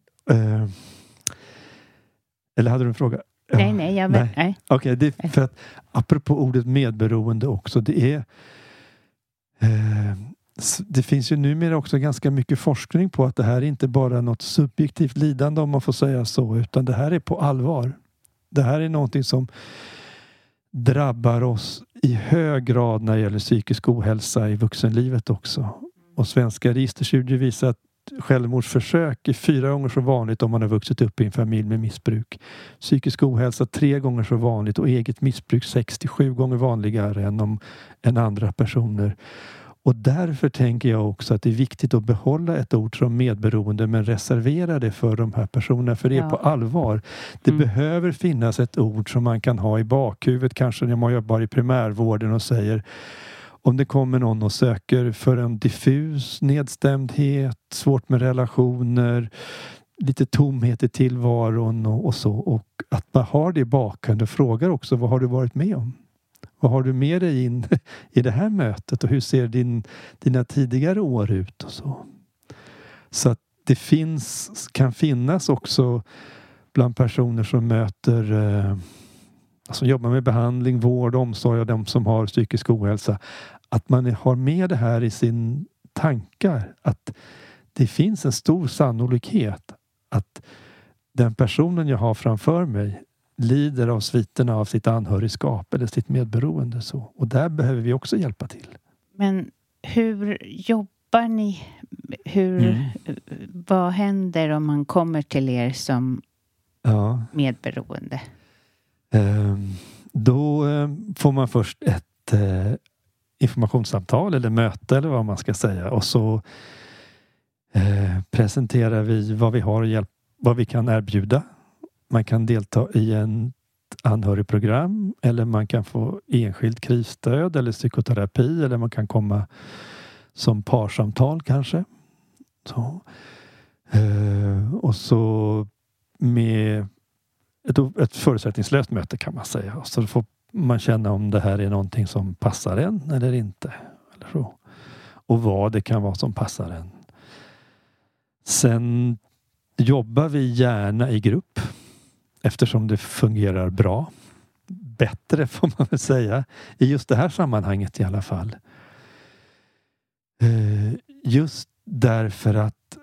Eller hade du en fråga? Nej. Okej, det är för att apropå ordet medberoende också, det finns ju numera också ganska mycket forskning på att det här är inte bara något subjektivt lidande, om man får säga så, utan det här är på allvar. Det här är någonting som drabbar oss i hög grad när det gäller psykisk ohälsa i vuxenlivet också. Och svenska registerstudier visar att självmordsförsök är 4 gånger så vanligt om man har vuxit upp i en familj med missbruk. Psykisk ohälsa 3 gånger så vanligt och eget missbruk 6-7 gånger vanligare än andra personer. Och därför tänker jag också att det är viktigt att behålla ett ord som medberoende, men reservera det för de här personerna, för det är på allvar. Det behöver finnas ett ord som man kan ha i bakhuvudet, kanske när man jobbar i primärvården och säger, om det kommer någon och söker för en diffus nedstämdhet, svårt med relationer, lite tomhet i tillvaron och så. Och att man har det i bakgrunden och frågar också, vad har du varit med om? Vad har du med dig in i det här mötet? Och hur ser dina tidigare år ut? Och så. Så att det kan finnas också bland personer som möter... Alltså jobbar med behandling, vård, omsorg av de som har psykisk ohälsa. Att man har med det här i sin tankar. Att det finns en stor sannolikhet att den personen jag har framför mig lider av sviterna av sitt anhörigskap eller sitt medberoende. Så. Och där behöver vi också hjälpa till. Men hur jobbar ni? Vad händer om man kommer till er som medberoende? Då får man först ett informationssamtal eller möte eller vad man ska säga, och så presenterar vi vad vi har och vad vi kan erbjuda. Man kan delta i en anhörigprogram, eller man kan få enskilt krisstöd eller psykoterapi, eller man kan komma som parsamtal kanske. Så. Och så med ett förutsättningslöst möte, kan man säga. Så får man känna om det här är någonting som passar en eller inte. Eller så. Och vad det kan vara som passar en. Sen jobbar vi gärna i grupp. Eftersom det fungerar bra. Bättre får man väl säga. I just det här sammanhanget i alla fall. Just därför att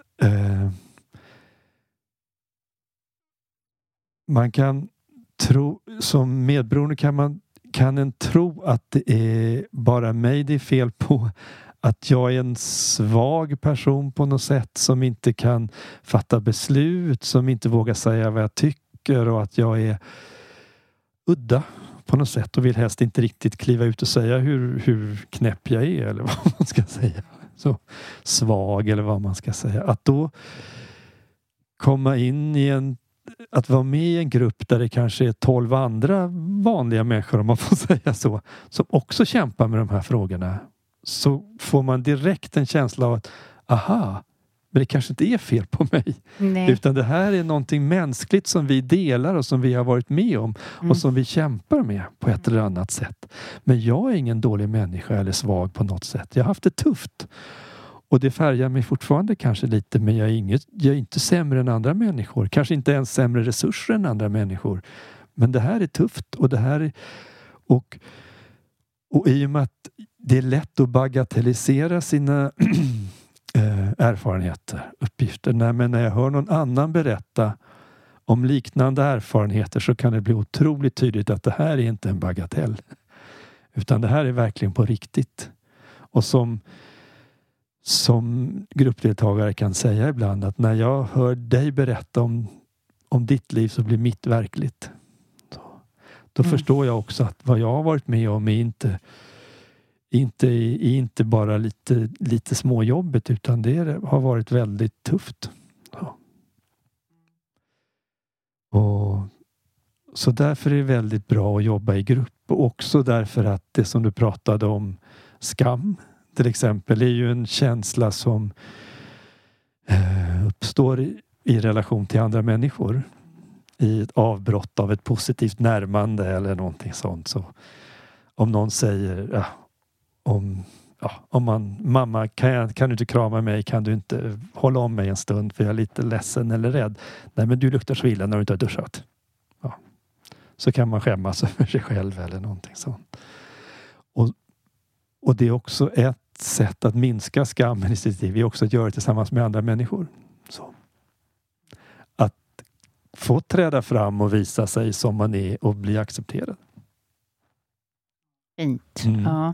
man kan tro, som medberoende kan en tro att det är bara mig det är fel på. Att jag är en svag person på något sätt, som inte kan fatta beslut, som inte vågar säga vad jag tycker, och att jag är udda på något sätt och vill helst inte riktigt kliva ut och säga hur knäpp jag är, eller vad man ska säga. Så svag, eller vad man ska säga. Att då komma in att vara med i en grupp där det kanske är 12 andra vanliga människor, om man får säga så, som också kämpar med de här frågorna, så får man direkt en känsla av att men det kanske inte är fel på mig. Nej. Utan det här är någonting mänskligt som vi delar och som vi har varit med om och som vi kämpar med på ett eller annat sätt. Men jag är ingen dålig människa eller svag på något sätt. Jag har haft det tufft. Och det färgar mig fortfarande kanske lite, men jag är inte sämre än andra människor. Kanske inte ens sämre resurser än andra människor. Men det här är tufft, och det här är... Och i och med att det är lätt att bagatellisera sina erfarenheter, uppgifter. Men när jag hör någon annan berätta om liknande erfarenheter så kan det bli otroligt tydligt att det här är inte en bagatell. Utan det här är verkligen på riktigt. Och som gruppdeltagare kan säga ibland att när jag hör dig berätta om ditt liv så blir mitt verkligt. Då förstår jag också att vad jag har varit med om är inte bara lite småjobbet, utan det har varit väldigt tufft. Ja. Och så därför är det väldigt bra att jobba i grupp. Och också därför att det som du pratade om, skam till exempel, är ju en känsla som uppstår i relation till andra människor. I ett avbrott av ett positivt närmande eller någonting sånt. Så om någon säger mamma, kan du inte krama mig? Kan du inte hålla om mig en stund för jag är lite ledsen eller rädd? Nej, men du luktar så illa när du inte har duschat. Ja. Så kan man skämmas för sig själv eller någonting sånt. Och det är också ett sätt att minska skammen i sitt liv. Det är också att göra det tillsammans med andra människor. Så. Att få träda fram och visa sig som man är och bli accepterad. Fint, ja.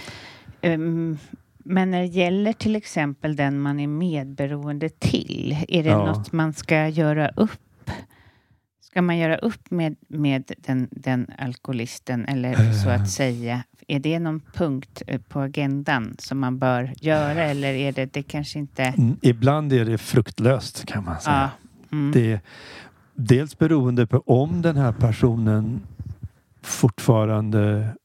Men när det gäller till exempel den man är medberoende till, är det något man ska göra upp? Ska man göra upp med den alkoholisten eller så att säga? Är det någon punkt på agendan som man bör göra eller är det kanske inte? Ibland är det fruktlöst kan man säga. Det är dels beroende på om den här personen fortfarande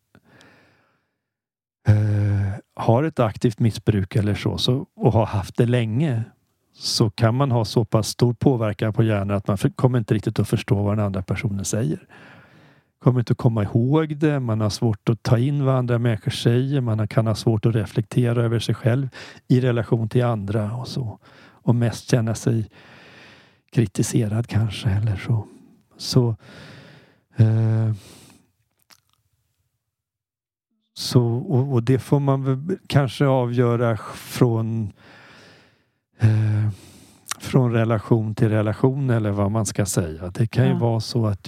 har ett aktivt missbruk eller så och har haft det länge, så kan man ha så pass stor påverkan på hjärnan att man kommer inte riktigt att förstå vad den andra personen säger. Kommer inte att komma ihåg det, man har svårt att ta in vad andra människor säger, man kan ha svårt att reflektera över sig själv i relation till andra och så. Och mest känna sig kritiserad kanske eller så. Och det får man väl kanske avgöra från relation till relation eller vad man ska säga. Det kan ju vara så att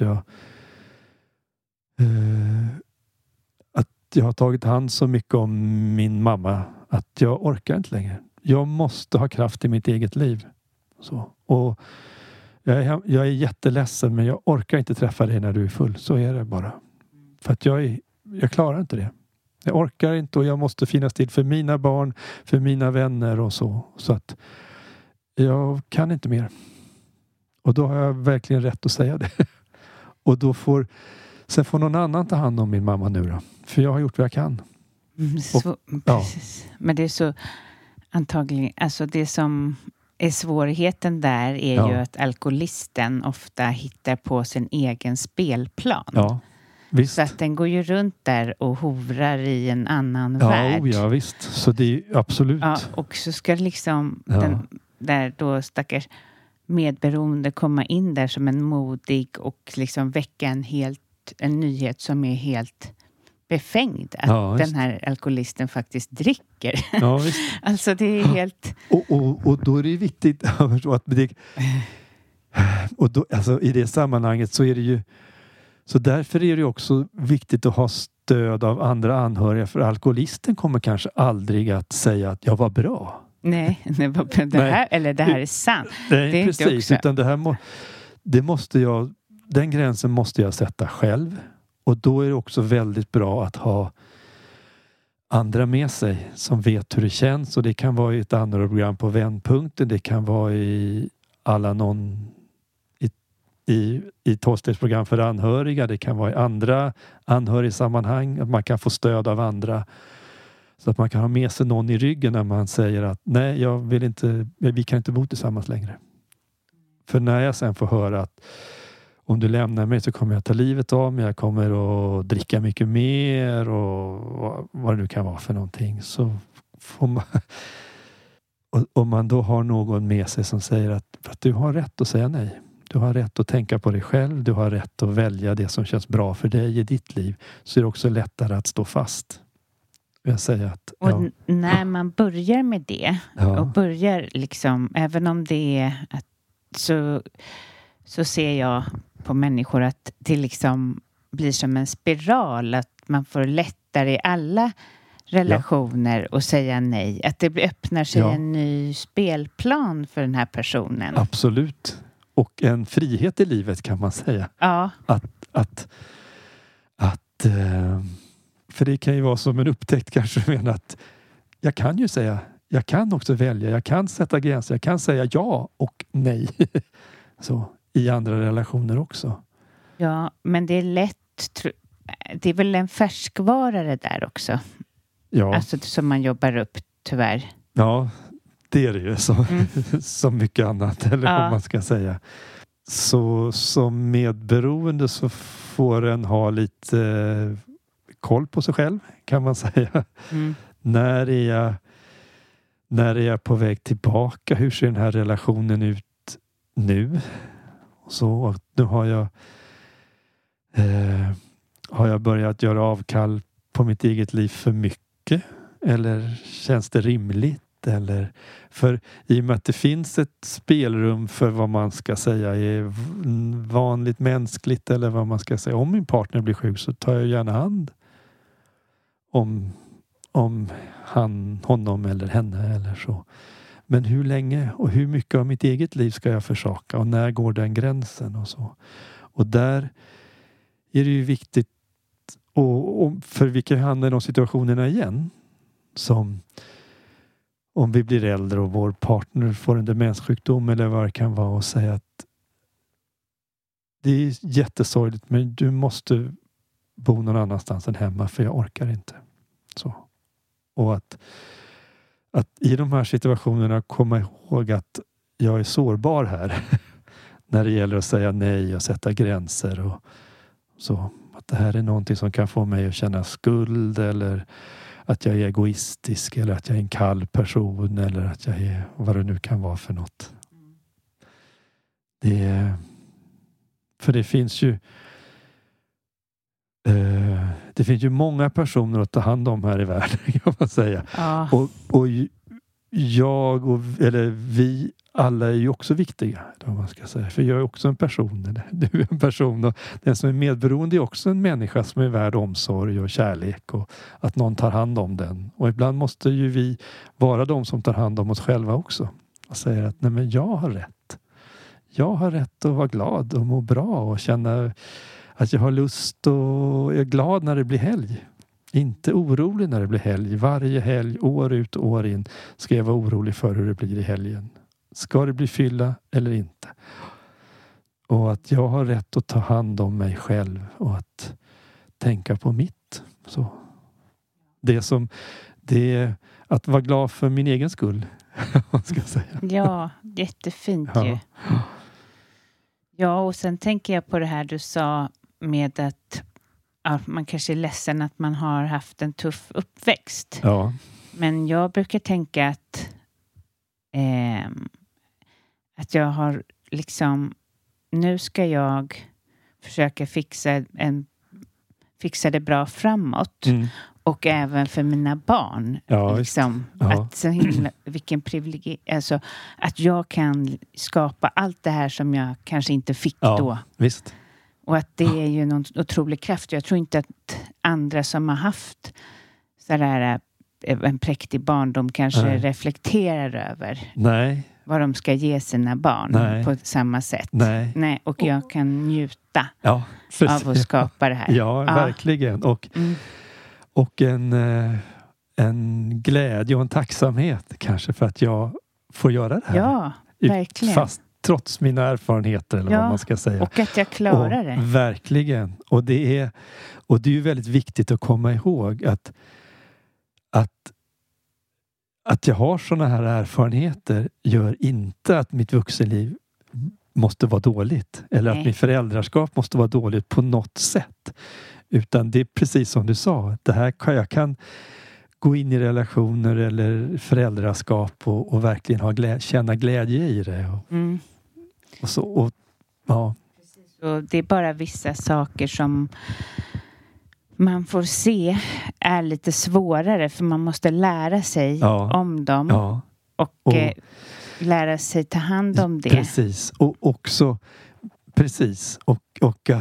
jag har tagit hand så mycket om min mamma att jag orkar inte längre. Jag måste ha kraft i mitt eget liv. Så. Och jag är jätteledsen, men jag orkar inte träffa dig när du är full. Så är det bara. För att jag klarar inte det. Jag orkar inte och jag måste finnas till för mina barn, för mina vänner och så. Så att jag kan inte mer. Och då har jag verkligen rätt att säga det. Och sen får någon annan ta hand om min mamma nu då. För jag har gjort vad jag kan. Precis. Men det är så antagligen, alltså det som är svårigheten där är ju att alkoholisten ofta hittar på sin egen spelplan. Ja. Visst. Så att den går ju runt där och hovrar i en annan värld. Ja, visst. Så det är absolut. Ja, och så ska liksom den där då stackars medberoende komma in där som en modig och liksom väcka en nyhet som är helt befängd. Att den här alkoholisten faktiskt dricker. Ja, visst. Alltså det är helt... Och då är det viktigt att och då, alltså, i det sammanhanget så är det ju så därför är det också viktigt att ha stöd av andra anhöriga, för alkoholisten kommer kanske aldrig att säga att jag var bra. Nej, det här är sant. Nej, det är precis. Inte också. Utan den gränsen måste jag sätta själv. Och då är det också väldigt bra att ha andra med sig som vet hur det känns. Och det kan vara i ett andra program på Vändpunkten. Det kan vara i i 12-stegsprogram för anhöriga. Det kan vara i andra anhörigsammanhang. Att man kan få stöd av andra. Så att man kan ha med sig någon i ryggen när man säger att nej, vi kan inte bo tillsammans längre. För när jag sen får höra att om du lämnar mig så kommer jag ta livet av mig. Jag kommer att dricka mycket mer och vad det nu kan vara för någonting. Så får man... Om man då har någon med sig som säger att du har rätt att säga nej. Du har rätt att tänka på dig själv. Du har rätt att välja det som känns bra för dig i ditt liv. Så är det också lättare att stå fast. Jag säger att, och när man börjar med det och börjar liksom, även om det är att, så ser jag på människor att det liksom blir som en spiral, att man får lättare i alla relationer och säga nej. Att det öppnar sig en ny spelplan för den här personen. Absolut. Och en frihet i livet kan man säga. Ja. Att för det kan ju vara som en upptäckt kanske, men att jag kan ju säga, jag kan också välja, jag kan sätta gränser, jag kan säga ja och nej. Så i andra relationer också. Ja, men det är lätt, det är väl en färskvara det där också. Ja. Alltså som man jobbar upp, tyvärr. Ja, det är det ju som mycket annat, eller vad man ska säga. Så som medberoende så får en ha lite koll på sig själv, kan man säga. När är jag på väg tillbaka? Hur ser den här relationen ut nu? Så nu har jag börjat göra avkall på mitt eget liv för mycket? Eller känns det rimligt? Eller, för i och med att det finns ett spelrum för vad man ska säga är vanligt mänskligt, eller vad man ska säga, om min partner blir sjuk så tar jag gärna hand om honom eller henne eller så. Men hur länge och hur mycket av mitt eget liv ska jag försaka, och när går den gränsen och så. Och där är det ju viktigt, och för vi kan hamna i de situationerna igen, som om vi blir äldre och vår partner får en demenssjukdom eller vad det kan vara, och säga att det är jättesorgligt, men du måste bo någon annanstans än hemma, för jag orkar inte. Så. Och att i de här situationerna komma ihåg att jag är sårbar här när det gäller att säga nej och sätta gränser och så. Att det här är någonting som kan få mig att känna skuld, eller att jag är egoistisk, eller att jag är en kall person, eller att jag är vad det nu kan vara för något. För det finns ju många personer att ta hand om här i världen, kan man säga. Ja. Och vi alla är ju också viktiga, om man ska säga. För jag är också en person, eller du är en person, och den som är medberoende är också en människa som är värd omsorg och kärlek, och att någon tar hand om den. Och ibland måste ju vi vara de som tar hand om oss själva också, och säger att nej, men jag har rätt. Jag har rätt att vara glad och må bra och känna att jag har lust och är glad när det blir helg. Inte orolig när det blir helg. Varje helg, år ut och år in, ska jag vara orolig för hur det blir i helgen. Ska det bli fylla eller inte? Och att jag har rätt att ta hand om mig själv och att tänka på mitt. Så. Det är att vara glad för min egen skull. Vad ska jag säga. Ja, jättefint ju. Ja, och sen tänker jag på det här du sa med att man kanske är ledsen att man har haft en tuff uppväxt. Ja. Men jag brukar tänka att jag har liksom, nu ska jag försöka fixa det bra framåt. Och även för mina barn. Ja, liksom, att så himla, vilken privilegium, alltså att jag kan skapa allt det här som jag kanske inte fick då. Visst. Och att det är ju någon otrolig kraft. Jag tror inte att andra som har haft sådär en präktig barndom kanske reflekterar över vad de ska ge sina barn på samma sätt. Nej. Och jag kan njuta av att skapa det här. Ja, verkligen. Och en glädje och en tacksamhet kanske för att jag får göra det här. Ja, verkligen. Fast trots mina erfarenheter, eller vad man ska säga. Och att jag klarar det. Verkligen. Och det är ju väldigt viktigt att komma ihåg att jag har sådana här erfarenheter gör inte att mitt vuxenliv måste vara dåligt. Eller att mitt föräldraskap måste vara dåligt på något sätt. Utan det är precis som du sa. Jag kan gå in i relationer eller föräldraskap och verkligen känna glädje i det. Och det är bara vissa saker som man får se är lite svårare, för man måste lära sig om dem och lära sig ta hand om det. Precis, och också och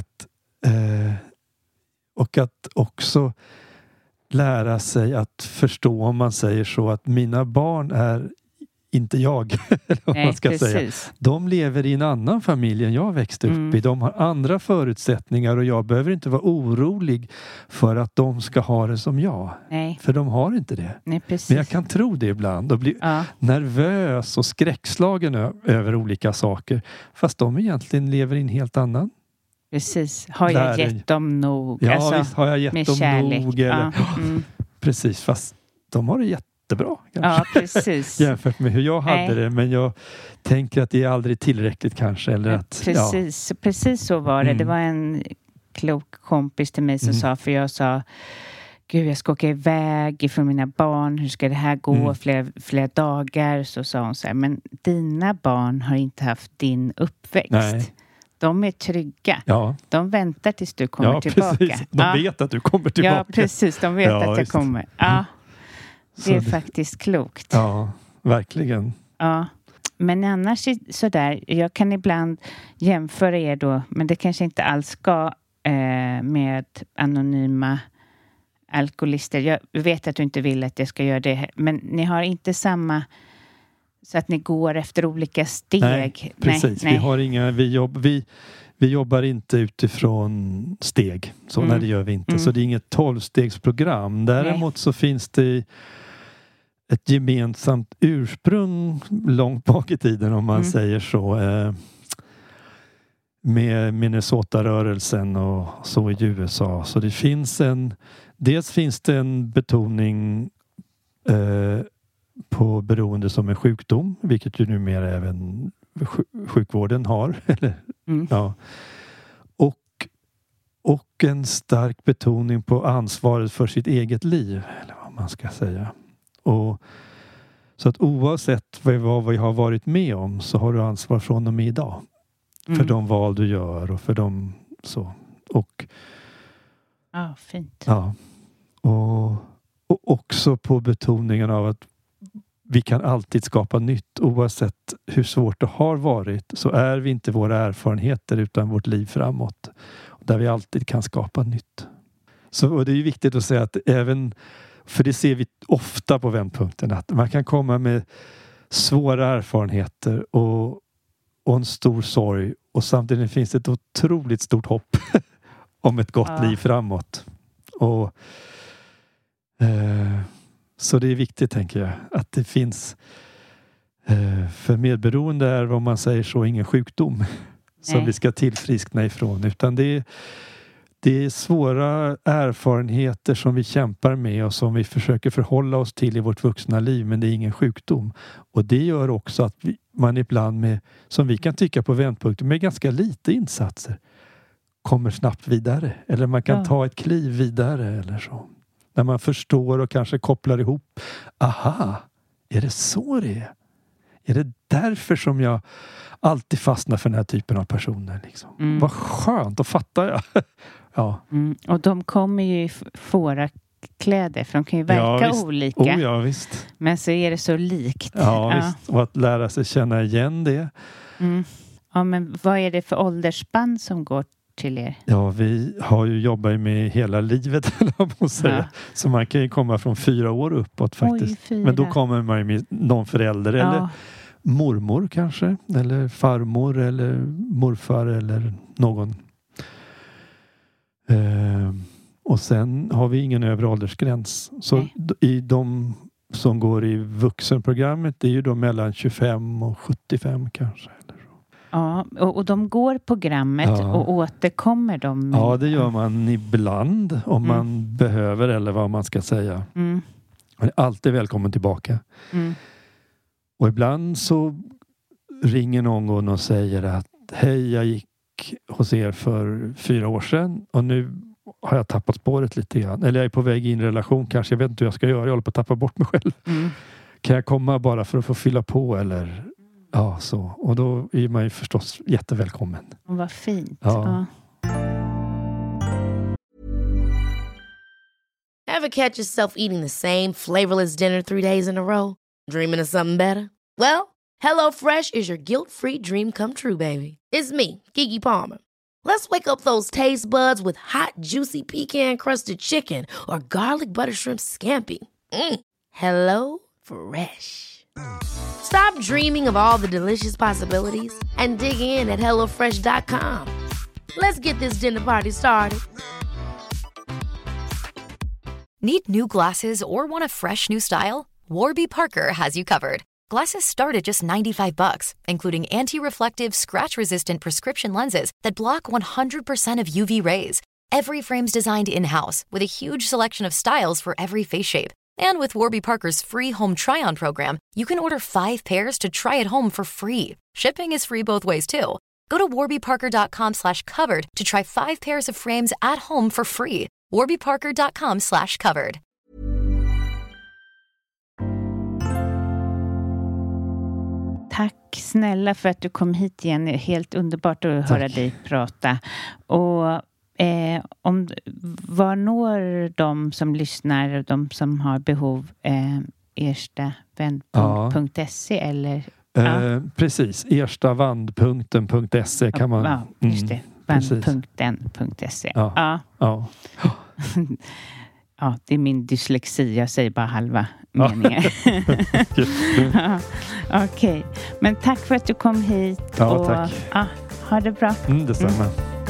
att också lära sig att förstå, om man säger så, att mina barn är inte jag. Eller vad man ska säga. De lever i en annan familj än jag växte upp i. De har andra förutsättningar och jag behöver inte vara orolig för att de ska ha det som jag. Nej. För de har inte det. Nej, men jag kan tro det ibland och bli nervös och skräckslagen över olika saker. Fast de egentligen lever i en helt annan. Precis. Har jag gett dem nog? Ja, alltså, visst har jag gett dem kärlek. nog. Eller, precis, fast de har det jättebra. Ja, precis. Jämfört med hur jag hade det. Men jag tänker att det är aldrig tillräckligt kanske. Eller att, precis så var det. Det var en klok kompis till mig som sa, för jag sa, gud, jag ska åka iväg ifrån mina barn. Hur ska det här gå? Flera dagar. Så sa hon så här, men dina barn har inte haft din uppväxt. Nej. De är trygga. Ja. De väntar tills du kommer tillbaka. Precis. De vet att du kommer tillbaka. Ja, precis. De vet att jag kommer. Ja. Det är faktiskt klokt. Ja, verkligen. Ja. Men annars sådär, jag kan ibland jämföra er då, men det kanske inte alls ska med anonyma alkoholister. Jag vet att du inte vill att jag ska göra det, men ni har inte samma, så att ni går efter olika steg. Nej, precis. Nej. Vi har inga, vi jobbar inte utifrån steg. Så när det gör vi inte. Så det är inget 12-stegsprogram. Däremot så finns det ett gemensamt ursprung långt bak i tiden, om man säger så. Med Minnesota-rörelsen och så i USA. Så det finns dels finns det en betoning på beroende som en sjukdom, vilket ju numera även sjukvården har. Ja. Och en stark betoning på ansvaret för sitt eget liv, eller vad man ska säga. Och så att oavsett vad vi har varit med om, så har du ansvar från och med idag. För de val du gör och för de så. Och fint. Ja. Och också på betoningen av att vi kan alltid skapa nytt, oavsett hur svårt det har varit, så är vi inte våra erfarenheter utan vårt liv framåt. Där vi alltid kan skapa nytt. Och det är ju viktigt att säga att även, för det ser vi ofta på vändpunkten, att man kan komma med svåra erfarenheter och en stor sorg, och samtidigt finns det ett otroligt stort hopp om ett gott liv framåt. Och så det är viktigt, tänker jag, att det finns, för medberoende är, vad man säger så, ingen sjukdom som vi ska tillfriskna ifrån, utan det är svåra erfarenheter som vi kämpar med och som vi försöker förhålla oss till i vårt vuxna liv, men det är ingen sjukdom. Och det gör också att man ibland med, som vi kan tycka på vändpunkter, med ganska lite insatser kommer snabbt vidare. Eller man kan ta ett kliv vidare eller så. När man förstår och kanske kopplar ihop. Aha, är det så det är? Är det därför som jag alltid fastnar för den här typen av personer? Liksom? Vad skönt, då fattar jag. Ja. Och de kommer ju i fårakläder, för de kan ju verka olika. Ja, visst. Men så är det så likt. Ja, visst. Och att lära sig känna igen det. Ja, men vad är det för åldersspann som går till er? Ja, vi har ju jobbat med hela livet, eller vad man säger. Så man kan ju komma från 4 år uppåt faktiskt. 4. Men då kommer man ju med någon förälder eller mormor kanske. Eller farmor eller morfar eller någon. Och sen har vi ingen övre åldersgräns. Så i de som går i vuxenprogrammet, det är ju då mellan 25 och 75 kanske. Ja, och de går programmet och återkommer de? Ja, det gör man ibland om man behöver, eller vad man ska säga. Man är alltid välkommen tillbaka. Och ibland så ringer någon och säger att hej, jag gick hos er för 4 år sedan och nu har jag tappat spåret lite grann. Eller jag är på väg in i en relation kanske. Jag vet inte hur jag ska göra. Jag håller på att tappa bort mig själv. Kan jag komma bara för att få fylla på eller... Ja, så. Och då är man ju förstås jättevälkommen. Vad fint. Ja. catch yourself eating the same flavorless dinner 3 days in a row? Dreaming of something better? Well, HelloFresh is your guilt-free dream come true, baby. It's me, Keke Palmer. Let's wake up those taste buds with hot, juicy pecan-crusted chicken or garlic butter shrimp scampi. Hello Fresh. Stop dreaming of all the delicious possibilities and dig in at HelloFresh.com. Let's get this dinner party started. Need new glasses or want a fresh new style? Warby Parker has you covered. Glasses start at just $95, including anti-reflective, scratch-resistant prescription lenses that block 100% of UV rays. Every frame's designed in-house with a huge selection of styles for every face shape. And with Warby Parker's free home try-on program, you can order 5 pairs to try at home for free. Shipping is free both ways, too. Go to warbyparker.com/covered to try 5 pairs of frames at home for free. warbyparker.com/covered. Tack snälla för att du kom hit igen. Det är helt underbart att höra dig prata. Och var når de som lyssnar, de som har behov, erstavand.se eller? Precis, erstavandpunkten.se kan man... Ja, just det. Vandpunkten.se. Ja. Ja, det är min dyslexi. Jag säger bara halva meningen. Okej. Men tack för att du kom hit. Ja, tack. Ha det bra. Detsamma.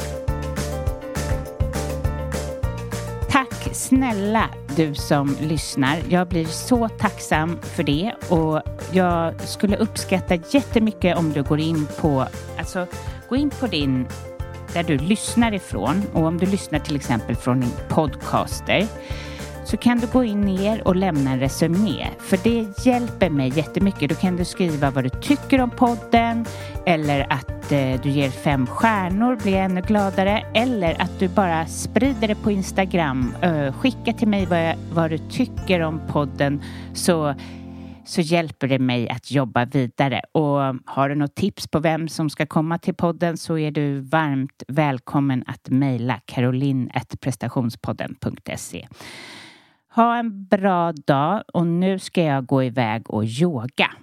Tack snälla du som lyssnar. Jag blir så tacksam för det. Och jag skulle uppskatta jättemycket om du går in på din... där du lyssnar ifrån, och om du lyssnar till exempel från din podcaster, så kan du gå in ner och lämna en resumé, för det hjälper mig jättemycket. Då kan du skriva vad du tycker om podden, eller att du ger 5 stjärnor, blir jag ännu gladare, eller att du bara sprider det på Instagram. Skicka till mig vad du tycker om podden, så hjälper det mig att jobba vidare. Och har du något tips på vem som ska komma till podden, så är du varmt välkommen att mejla caroline@prestationspodden.se. Ha en bra dag, och nu ska jag gå iväg och yoga.